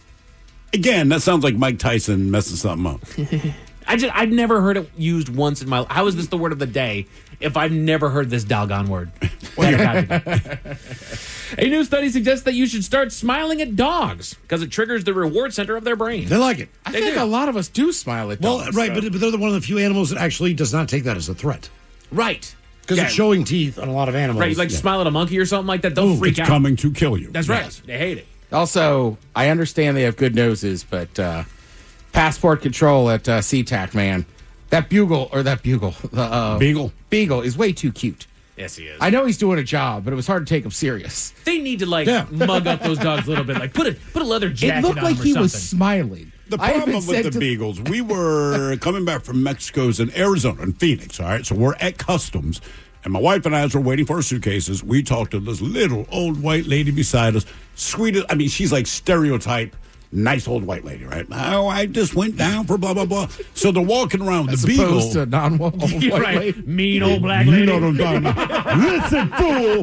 Again, that sounds like Mike Tyson messing something up. I just I've never heard it used once in my life. How is this the word of the day if I've never heard this doggone word? Pedagogical. A new study suggests that you should start smiling at dogs because it triggers the reward center of their brain. They like it. I They think do. a lot of us do smile at Well, dogs. right, so. but, but they're the one of the few animals that actually does not take that as a threat. Right. Because Yeah. it's showing teeth on a lot of animals. Right, like Yeah. smile at a monkey or something like that. They'll Ooh, freak it's out. coming to kill you. That's right. They hate it. Also, I understand they have good noses, but uh, passport control at uh, SeaTac, man, that bugle or that bugle, the uh, Beagle. beagle is way too cute. Yes, he is. I know he's doing a job, but it was hard to take him serious. They need to like Yeah. mug up those dogs a little bit. Like put a put a leather jacket It looked on like them or he something. was smiling. The I even problem with said the to- Beagles, we were coming back from Mexico's in Arizona, in Phoenix, all right? So we're at customs, and my wife and I, as we're waiting for our suitcases, we talked to this little old white lady beside us. Sweetest, I mean, she's like stereotype, nice old white lady, right? Oh, I just went down for blah, blah, blah. So they're walking around with As the Beagle. opposed to non-woke old You're white right. lady. Mean old black You lady. know what I'm talking about. Listen, fool.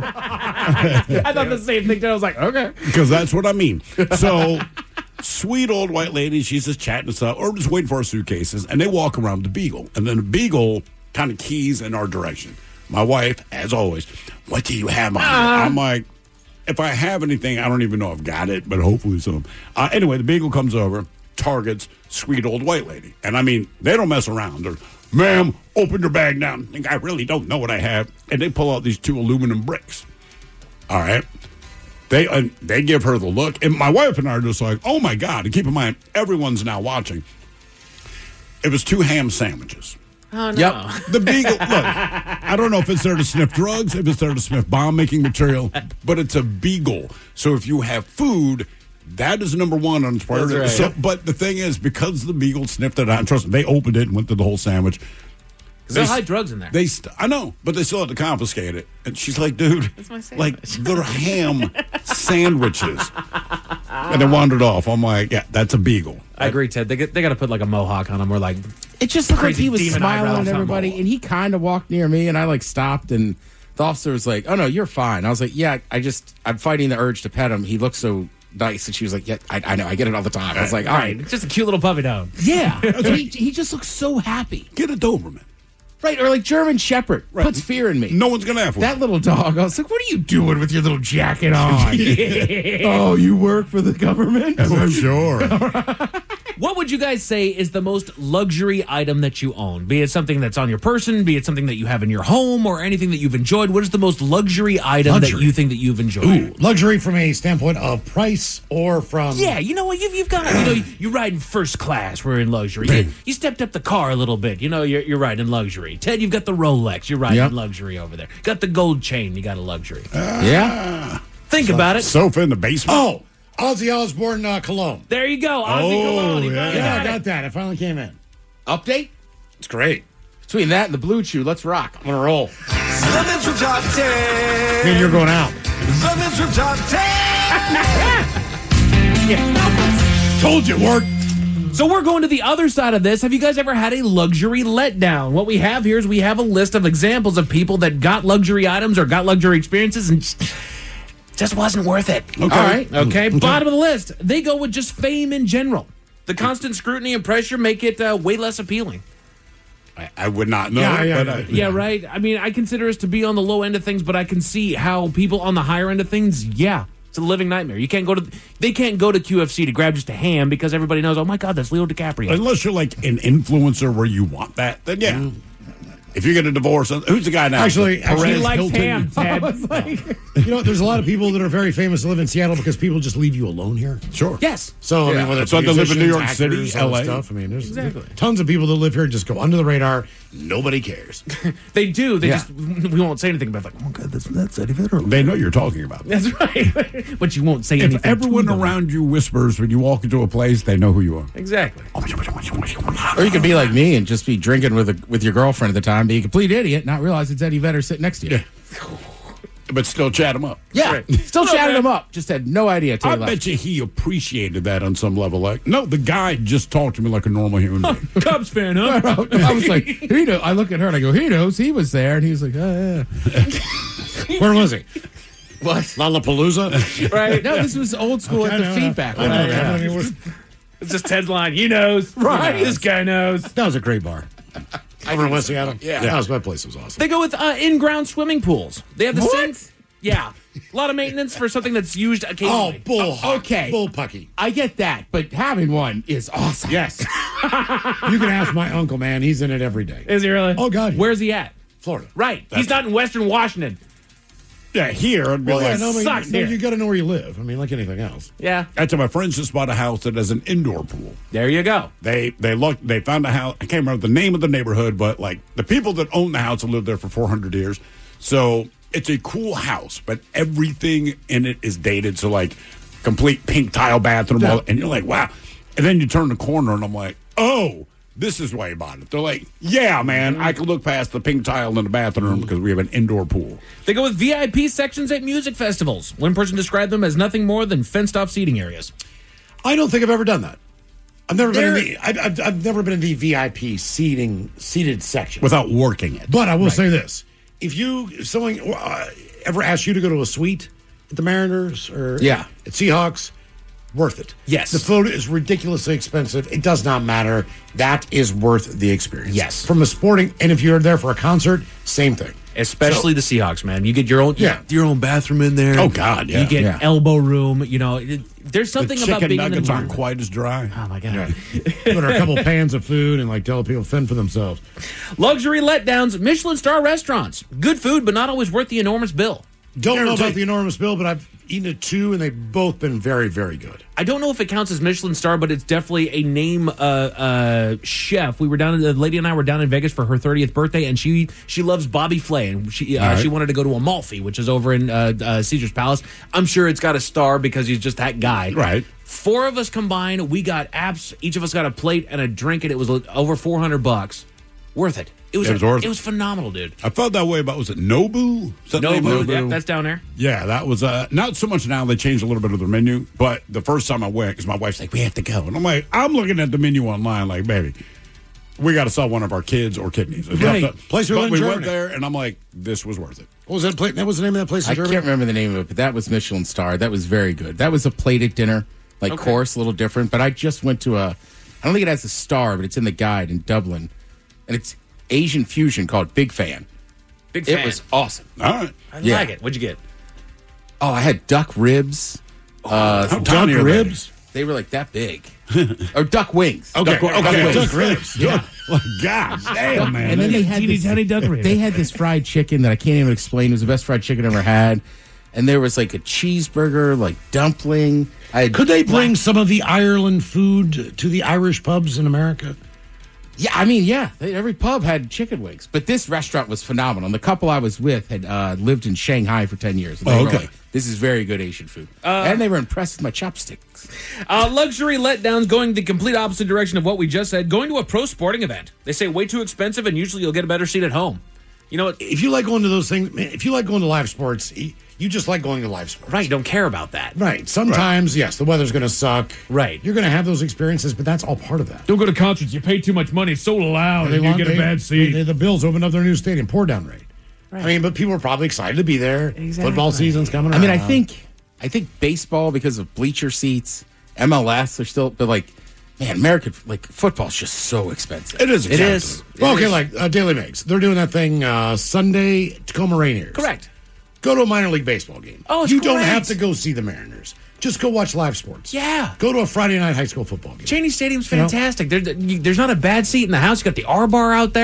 I thought the same thing. I was like, okay. Because that's what I mean. So, sweet old white lady, she's just chatting us up, or just waiting for our suitcases, and they walk around the Beagle. And then the Beagle kind of keys in our direction. My wife, as always, what do you have on you? I'm like, if I have anything, I don't even know I've got it, but hopefully some. Uh, anyway, the Beagle comes over, targets sweet old white lady. And I mean, they don't mess around. They're, ma'am, open your bag now. I think I really don't know what I have. And they pull out these two aluminum bricks. All right. They uh, they give her the look. And my wife and I are just like, oh, my God. And keep in mind, everyone's now watching. It was two ham sandwiches. Oh, no. Yep. The Beagle, look, I don't know if it's there to sniff drugs, if it's there to sniff bomb-making material, but it's a Beagle. So if you have food, that is number one on its priority. That's So, right. but the thing is, because the Beagle sniffed it out, and trust me, they opened it and went through the whole sandwich. They'll They- hide drugs in there. They, st- I know, but they still had to confiscate it. And she's like, dude, like they're ham sandwiches. And they wandered off. I'm like, yeah, that's a Beagle. I agree, Ted. They, get, they got to put like a mohawk on them. We're like, It just looked like Crazy he was demon smiling eyebrows at on everybody, Mohawk. and he kind of walked near me, and I like stopped, and the officer was like, "Oh no, you're fine." I was like, "Yeah, I just I'm fighting the urge to pet him. He looks so nice," and she was like, "Yeah, I, I know, I get it all the time." I was like, "All right, it's just a cute little puppy dog. yeah." And he, he just looks so happy, Get a Doberman. right? Or like German Shepherd puts fear in me. No one's going to have one. That little dog. I was like, "What are you doing with your little jacket on?" Oh, you work for the government? I'm sure. What would you guys say is the most luxury item that you own? Be it something that's on your person, be it something that you have in your home, or anything that you've enjoyed. What is the most luxury item Luxury. that you think that you've enjoyed? Ooh, luxury from a standpoint of price or from. Yeah, you know what? You've, you've got, you know, you, you ride in first class. We're in luxury. You, you stepped up the car a little bit. You know, you're, you're riding in luxury. Ted, you've got the Rolex. You're riding Yep. in luxury over there. Got the gold chain. You got a luxury. Yeah. Think about it. Sofa in the basement. Oh, Ozzy Osbourne uh, cologne. There you go. Ozzy Oh, Cologne. You yeah. finally Yeah, I got it. got that. It finally came in. Update It's great. between that and the Blue Chew. Let's rock. I'm gonna roll. Something's from top ten. I mean, you're going out. Something's from top ten. Told you it worked. So we're going to the other side of this. Have you guys ever had a luxury letdown? What we have here is we have a list of examples of people that got luxury items or got luxury experiences and just, just wasn't worth it. Okay. All right. Okay. Bottom of the list. They go with just fame in general. The constant scrutiny and pressure make it uh, way less appealing. I, I would not know. Yeah, yeah, but I, Yeah, right. I mean, I consider us to be on the low end of things, but I can see how people on the higher end of things, yeah, it's a living nightmare. You can't go to, they can't go to Q F C to grab just a ham because everybody knows, oh my God, that's Leo DiCaprio. Unless you're like an influencer where you want that, then yeah. If you get a divorce, who's the guy now? Actually, Perez actually, He likes Hilton? ham, Ted. you know, there's a lot of people that are very famous that live in Seattle because people just leave you alone here. Sure. Yes. So, I Yeah. mean, whether it's That's why they live in New musicians, York City, actors, all that L A. stuff. I mean, there's Exactly. tons of people that live here just go under the radar. Nobody cares. They do. They Yeah. just we won't say anything about it. Like, oh God, that's that's Eddie Vedder. They know you're talking about. That's right. But you won't say If anything. everyone to them. around you whispers when you walk into a place, they know who you are. Exactly. Or you could be like me and just be drinking with a, with your girlfriend at the time, be a complete idiot, not realize it's Eddie Vedder sitting next to you. But still chat him up. Yeah, still chatting him up. Just had no idea. Till I he left. bet you he appreciated that on some level. Like, no, the guy just talked to me like a normal human being. Cubs fan, huh? I was like, he know. I look at her and I go, he knows he was there, and he was like, oh yeah. Where was he? What? Lollapalooza? Right. No, this was old school Okay, at the I know, feedback. I know, Right, I yeah. know, I mean, It's just Ted's line. He knows. Right. This guy knows. that was a great bar. Over in West Seattle? Yeah. That was my place. It was awesome. They go with uh, in-ground swimming pools. They have the What? same. Yeah. A lot of maintenance for something that's used Oh, occasionally. bull. Okay. Bull pucky. I get that, but having one is awesome. Yes. You can ask my uncle, man. He's in it every day. Is he really? Oh, God. Where's he at? Florida. Right. He's not in Western Washington. Yeah, here, I'd be Well, yeah, like, no, I mean, sucks no, here. you got to know where you live. I mean, like anything else. Yeah. I tell my friends just bought a house that has an indoor pool. There you go. They they looked. They found a house. I can't remember the name of the neighborhood, but like the people that own the house have lived there for four hundred years. So it's a cool house, but everything in it is dated. So like complete pink tile bathroom, Yeah. all, and you're like, wow. And then you turn the corner, and I'm like, oh, this is why you bought it. They're like, yeah, man, I can look past the pink tile in the bathroom because we have an indoor pool. They go with V I P sections at music festivals. One person described them as nothing more than fenced-off seating areas. I don't think I've ever done that. I've never There- been in the. I've, I've, I've never been in the V I P seating seated section Without working it. But I will say this: if you, if someone uh, ever asked you to go to a suite at the Mariners or Yeah. at Seahawks, worth it. Yes. The food is ridiculously expensive. It does not matter. That is worth the experience. Yes. From a sporting, and if you're there for a concert, same thing. Especially the Seahawks, man. You get your own, Yeah. your own bathroom in there. Oh, God, yeah. You get Yeah. elbow room. You know, it, there's The something about chicken being in the nuggets aren't environment. quite as dry. Oh my god! Put a couple pans of food and like tell people fend for themselves. Luxury letdowns, Michelin star restaurants. Good food, but not always worth the enormous bill. Don't know Guarantee. about the enormous bill, but I've eaten at two, and they've both been very, very good. I don't know if it counts as Michelin star, but it's definitely a name uh, uh, chef. We were down. The lady and I were down in Vegas for her thirtieth birthday, and she she loves Bobby Flay, and she uh, All right. she wanted to go to Amalfi, which is over in uh, uh, Caesar's Palace. I'm sure it's got a star because he's just that guy. Right. Four of us combined, we got apps. Each of us got a plate and a drink, and it was over four hundred bucks. Worth it. It was. It was a- worth it it. was phenomenal, dude. I felt that way about, was it Nobu? Is that the No, name of it? yeah, that's down there. Yeah, that was uh, not so much now. They changed a little bit of their menu, but the first time I went, because my wife's like, we have to go. And I'm like, I'm looking at the menu online, like, baby, we got to sell one of our kids or kidneys. It's Right. not the- Place we but went in we went Germany. there, and I'm like, this was worth it. What was that place? What was the name of that place in I Germany? can't remember the name of it, but that was Michelin star. That was very good. That was a plated dinner, like Okay. course, a little different. But I just went to a. I don't think it has a star, but it's in the guide in Dublin, and it's Asian fusion called Big Fan. Big It fan. was awesome. All right. I Yeah. like it. What'd you get? Oh, I had duck ribs. Uh, How duck tiny are they? ribs. They were like that big, or duck wings. Okay, duck, okay, duck wings. duck ribs. Yeah. Like, God damn, man. And then they had Teeny this, tiny duck ribs. They had this fried chicken that I can't even explain. It was the best fried chicken I ever had. And there was like a cheeseburger, like dumpling. I had Could they bring some of the Ireland food to the Irish pubs in America? Yeah, I mean, yeah. They, every pub had chicken wings, but this restaurant was phenomenal. And the couple I was with had uh, lived in Shanghai for ten years. And they Oh, were okay. like, this is very good Asian food. Uh, and they were impressed with my chopsticks. Uh, luxury letdowns going the complete opposite direction of what we just said. Going to a pro sporting event. They say way too expensive, and usually you'll get a better seat at home. You know what? If you like going to those things, man, if you like going to live sports, y- you just like going to live sports. Right, don't care about that. Right. Sometimes, yes, the weather's going to suck. Right. You're going to have those experiences, but that's all part of that. Don't go to concerts. You pay too much money. It's so loud, and you want- get a they- bad seat. they- the Bills opened up their new stadium, pour down rate. I mean, but people are probably excited to be there. Exactly. Football season's coming I around. mean, I think, I think baseball because of bleacher seats, M L S are still, but like, man, American like football's just so expensive. It is It is. expensive. Well, It okay, is. like uh, Daily Megs. They're doing that thing uh, Sunday, Tacoma Rainiers. Correct. Go to a minor league baseball game. Oh, it's you don't great. have to go see the Mariners. Just go watch live sports. Yeah. Go to a Friday night high school football game. Cheney Stadium's You know? fantastic. There, there's not a bad seat in the house. You got the R bar out there.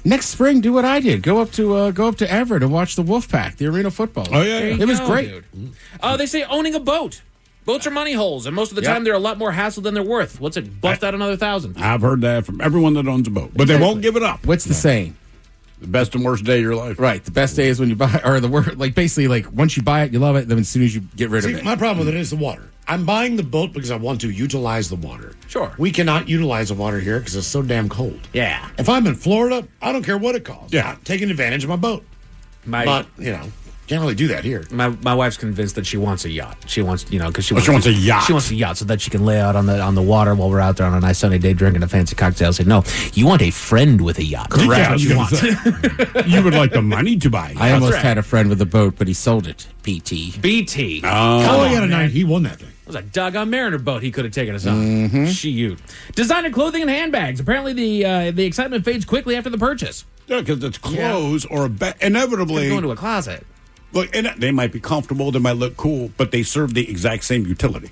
Next spring, do what I did. Go up to uh, go up to Everett and watch the Wolfpack, the arena football. Oh, yeah, yeah. It was go, great. Dude. Uh, they say owning a boat. Boats are money holes, and most of the Yep. time they're a lot more hassle than they're worth. What's it? Bust out another thousand. I've heard that from everyone that owns a boat, but they won't give it up. What's the saying? The best and worst day of your life. Right. The best day is when you buy, or the worst, like basically, like once you buy it, you love it. Then as soon as you get rid See, of it, my problem with it is the water. I'm buying the boat because I want to utilize the water. Sure. We cannot utilize the water here because it's so damn cold. Yeah. If I'm in Florida, I don't care what it costs. Yeah. I'm taking advantage of my boat. My, But, you know, can't really do that here. my my wife's convinced that she wants a yacht. She wants, you know, because she, Oh, she wants a yacht. She wants a yacht so that she can lay out on the on the water while we're out there on a nice sunny day drinking a fancy cocktail. I said, no, you want a friend with a yacht. Yeah, That's I what was you gonna want. say. You would like the money to buy. I almost right. had a friend with a boat, but he sold it. B T. B T. Oh. Oh, he had a on, night. man. He won that thing. It was a doggone Mariner boat he could have taken us on. Shoot. Designer clothing and handbags. Apparently, the uh, the excitement fades quickly after the purchase. Yeah, because it's clothes or a ba- inevitably Go into a closet. look. And they might be comfortable, they might look cool, but they serve the exact same utility.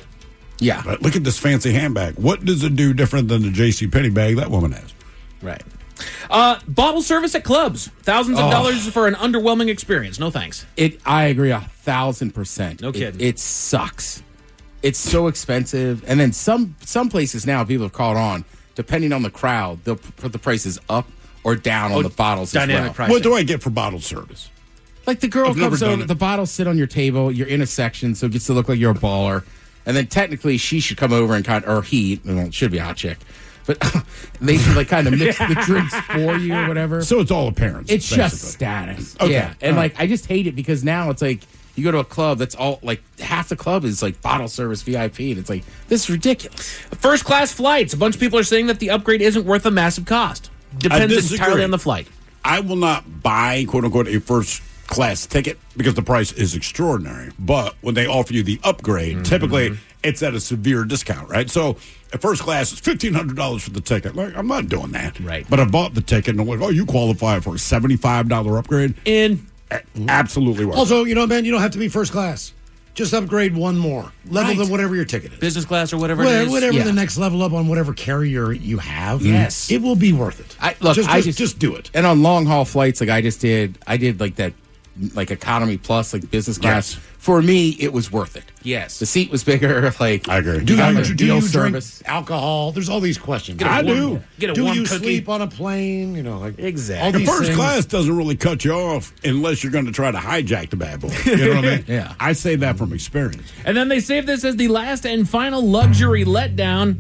Yeah. But look at this fancy handbag. What does it do different than the J C Penney bag that woman has? Right. Uh, bottle service at clubs. Thousands of Oh. dollars for an underwhelming experience. No thanks. It. I agree a thousand percent. No It- kidding. It, sucks. It's so expensive, and then some some places now people have caught on. Depending on the crowd, they'll put the prices up or down on the bottles. dynamic as well. pricing. What do I get for bottle service? Like the girl I've never comes done over, it. the bottles sit on your table. You're in a section, so it gets to look like you're a baller. And then technically, she should come over and kind of, or he, well, it should be a hot chick, but they should like kind of mix the drinks for you or whatever. So it's all appearance. It's basically. just status. Okay. Yeah. And All like, I just hate it because now it's like, you go to a club that's all like half the club is like bottle service V I P. And it's like, this is ridiculous. First class flights. A bunch of people are saying that the upgrade isn't worth a massive cost. Depends disagree. entirely on the flight. I will not buy, quote unquote, a first class ticket because the price is extraordinary. But when they offer you the upgrade, Mm-hmm. typically it's at a severe discount, right? So a first class is fifteen hundred dollars for the ticket. Like, I'm not doing that. Right. But I bought the ticket and I'm like, oh, you qualify for a seventy-five dollars upgrade. In. Absolutely worth it. Also, you know, man, you don't have to be first class. Just upgrade one more level Right. than whatever your ticket is. Business class or whatever it Whatever, is. whatever Yeah. the next level up on whatever carrier you have. Yes. It will be worth it. I look, just, I just, just, just do it. And on long haul flights, like I just did, I did like that, like economy plus, like business class. Yes. For me, it was worth it. Yes. The seat was bigger. Like I agree. Do got you, the do deal you service. drink alcohol? There's all these questions. Get a I warm- do. Get a do warm you cookie. sleep on a plane? You know, like Exactly. all The these first things. class doesn't really cut you off unless you're going to try to hijack the bad boy. You know what I mean? Yeah. I say that from experience. And then they save this as the last and final luxury letdown.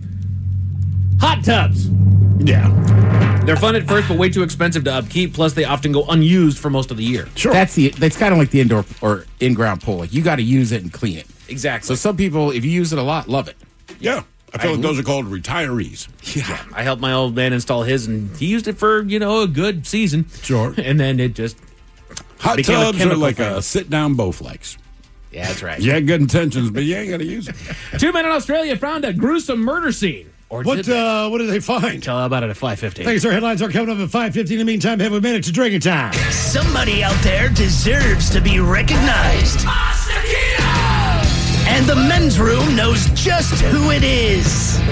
Hot tubs. Yeah. They're fun at first, but way too expensive to upkeep. Plus, they often go unused for most of the year. Sure. That's the. That's kind of like the indoor or in-ground pool. Like you got to use it and clean it. Exactly. So some people, if you use it a lot, love it. Yeah. I feel like those are called retirees. Yeah. I helped my old man install his, and he used it for, you know, a good season. Sure. And then it just. Hot became a tubs are chemical like thing. a sit-down Bowflex. Yeah, that's right. You had good intentions, but you ain't got to use it. Two men in Australia found a gruesome murder scene. Or What did they? uh, what did they find? Tell about it at five fifteen. Thanks. Our headlines are coming up at five fifteen. In the meantime, have a minute to drinking time. Somebody out there deserves to be recognized. And the men's room knows just who it is.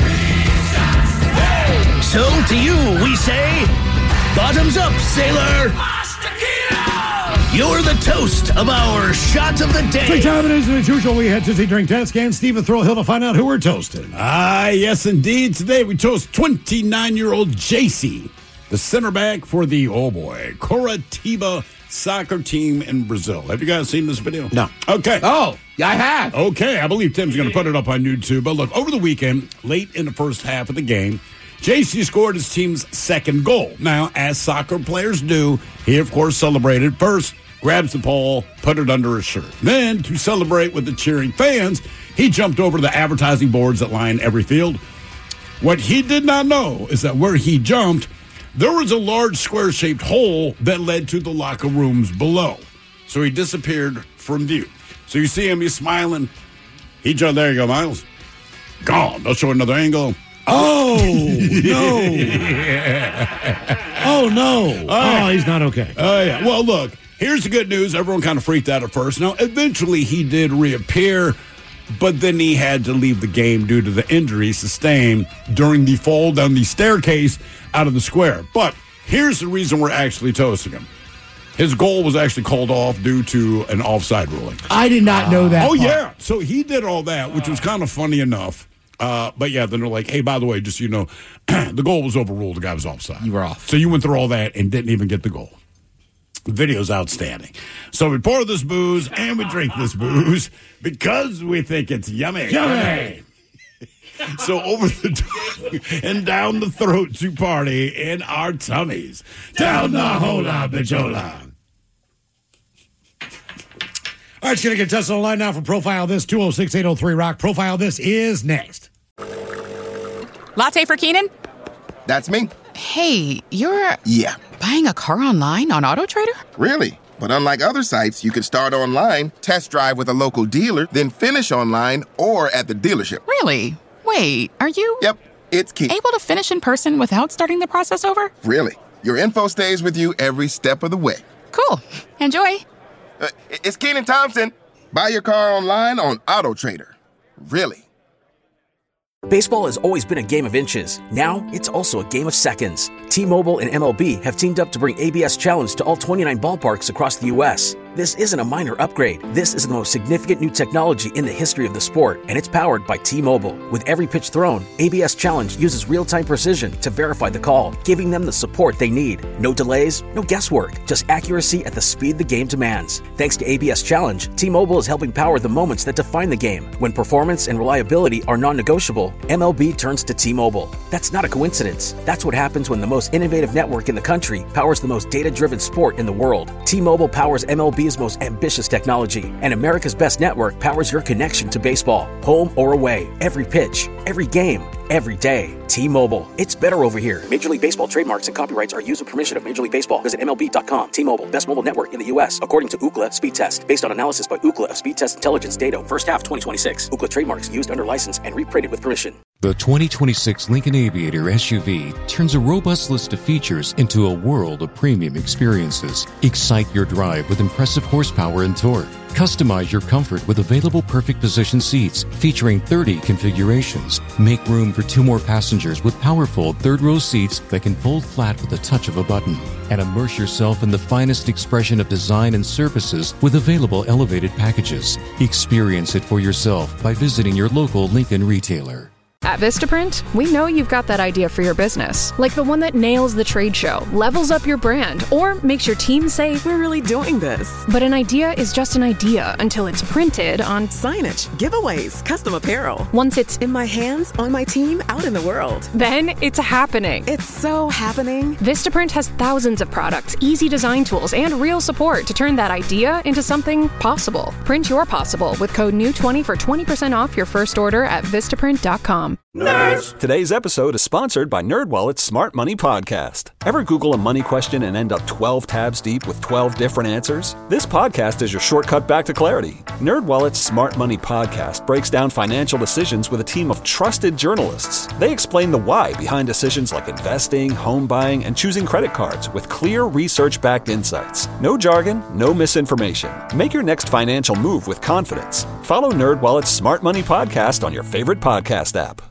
So to you, we say, bottoms up, sailor. You're the toast of our shot of the day. Great time it is, and as usual, we head to the drink test and Stephen Throwhill to find out who we're toasting. Ah, yes, indeed. Today we toast twenty-nine-year-old J C, the center back for the, oh boy, Coritiba soccer team in Brazil. Have you guys seen this video? No. Okay. Oh, yeah, I have. Okay, I believe Tim's going to put it up on YouTube. But look, over the weekend, late in the first half of the game, J C scored his team's second goal. Now, as soccer players do, he, of course, celebrated first, grabs the ball, put it under his shirt. Then, to celebrate with the cheering fans, he jumped over the advertising boards that line every field. What he did not know is that where he jumped, there was a large square-shaped hole that led to the locker rooms below. So he disappeared from view. So you see him, he's smiling. He jumped, there you go, Miles. Gone. They'll show another angle. Oh, no. Oh, no. Oh, he's not okay. Oh, yeah. Well, look, here's the good news. Everyone kind of freaked out at first. Now, eventually he did reappear, but then he had to leave the game due to the injury sustained during the fall down the staircase out of the square. But Here's the reason we're actually toasting him. His goal was actually called off due to an offside ruling. I did not know that. Oh, part. yeah. So he did all that, which was kind of funny enough. Uh, but, yeah, then they're like, hey, by the way, just so you know, the goal was overruled. The guy was offside. You were off. So you went through all that and didn't even get the goal. The video's outstanding. So we pour this booze and we drink this booze because we think it's yummy. Yummy. So over the tongue and down the throat to party in our tummies. Down the hola bajola. All right, it's going to get tested online now for Profile This, two oh six, eight oh three, rock. Profile This is next. Latte for Keenan? That's me. Hey, you're Yeah. buying a car online on AutoTrader? Really? But unlike other sites, you can start online, test drive with a local dealer, then finish online or at the dealership. Really? Wait, are you... Yep, it's key. Able to finish in person without starting the process over? Really. Your info stays with you every step of the way. Cool. Enjoy. Uh, it's Keenan Thompson. Buy your car online on AutoTrader. Really. Baseball has always been a game of inches. Now, it's also a game of seconds. T-Mobile and M L B have teamed up to bring A B S Challenge to all twenty-nine ballparks across the U S This isn't a minor upgrade. This is the most significant new technology in the history of the sport, and it's powered by T-Mobile. With every pitch thrown, A B S Challenge uses real-time precision to verify the call, giving them the support they need. No delays, no guesswork, just accuracy at the speed the game demands. Thanks to A B S Challenge, T-Mobile is helping power the moments that define the game. When performance and reliability are non-negotiable, M L B turns to T-Mobile. That's not a coincidence. That's what happens when the most innovative network in the country powers the most data-driven sport in the world. T-Mobile powers M L B's most ambitious technology, and America's best network powers your connection to baseball. Home or away, every pitch, every game, every day. T-Mobile. It's better over here. Major League Baseball trademarks and copyrights are used with permission of Major League Baseball. Visit M L B dot com. T-Mobile. Best mobile network in the U S according to Ookla Speed Test. Based on analysis by Ookla of Speed Test Intelligence data. First half twenty twenty-six. Ookla trademarks used under license and reprinted with permission. The twenty twenty-six Lincoln Aviator S U V turns a robust list of features into a world of premium experiences. Excite your drive with impressive horsepower and torque. Customize your comfort with available perfect position seats featuring thirty configurations. Make room for two more passengers with powerful third-row seats that can fold flat with the touch of a button. And immerse yourself in the finest expression of design and services with available elevated packages. Experience it for yourself by visiting your local Lincoln retailer. At Vistaprint, we know you've got that idea for your business, like the one that nails the trade show, levels up your brand, or makes your team say, "We're really doing this." But an idea is just an idea until it's printed on signage, giveaways, custom apparel. Once it's in my hands, on my team, out in the world, then it's happening. It's so happening. Vistaprint has thousands of products, easy design tools, and real support to turn that idea into something possible. Print your possible with code N E W twenty for twenty percent off your first order at Vistaprint dot com. Nerds! Today's episode is sponsored by NerdWallet's Smart Money Podcast. Ever Google a money question and end up twelve tabs deep with twelve different answers? This podcast is your shortcut back to clarity. NerdWallet's Smart Money Podcast breaks down financial decisions with a team of trusted journalists. They explain the why behind decisions like investing, home buying, and choosing credit cards with clear research-backed insights. No jargon, no misinformation. Make your next financial move with confidence. Follow NerdWallet's Smart Money Podcast on your favorite podcast app.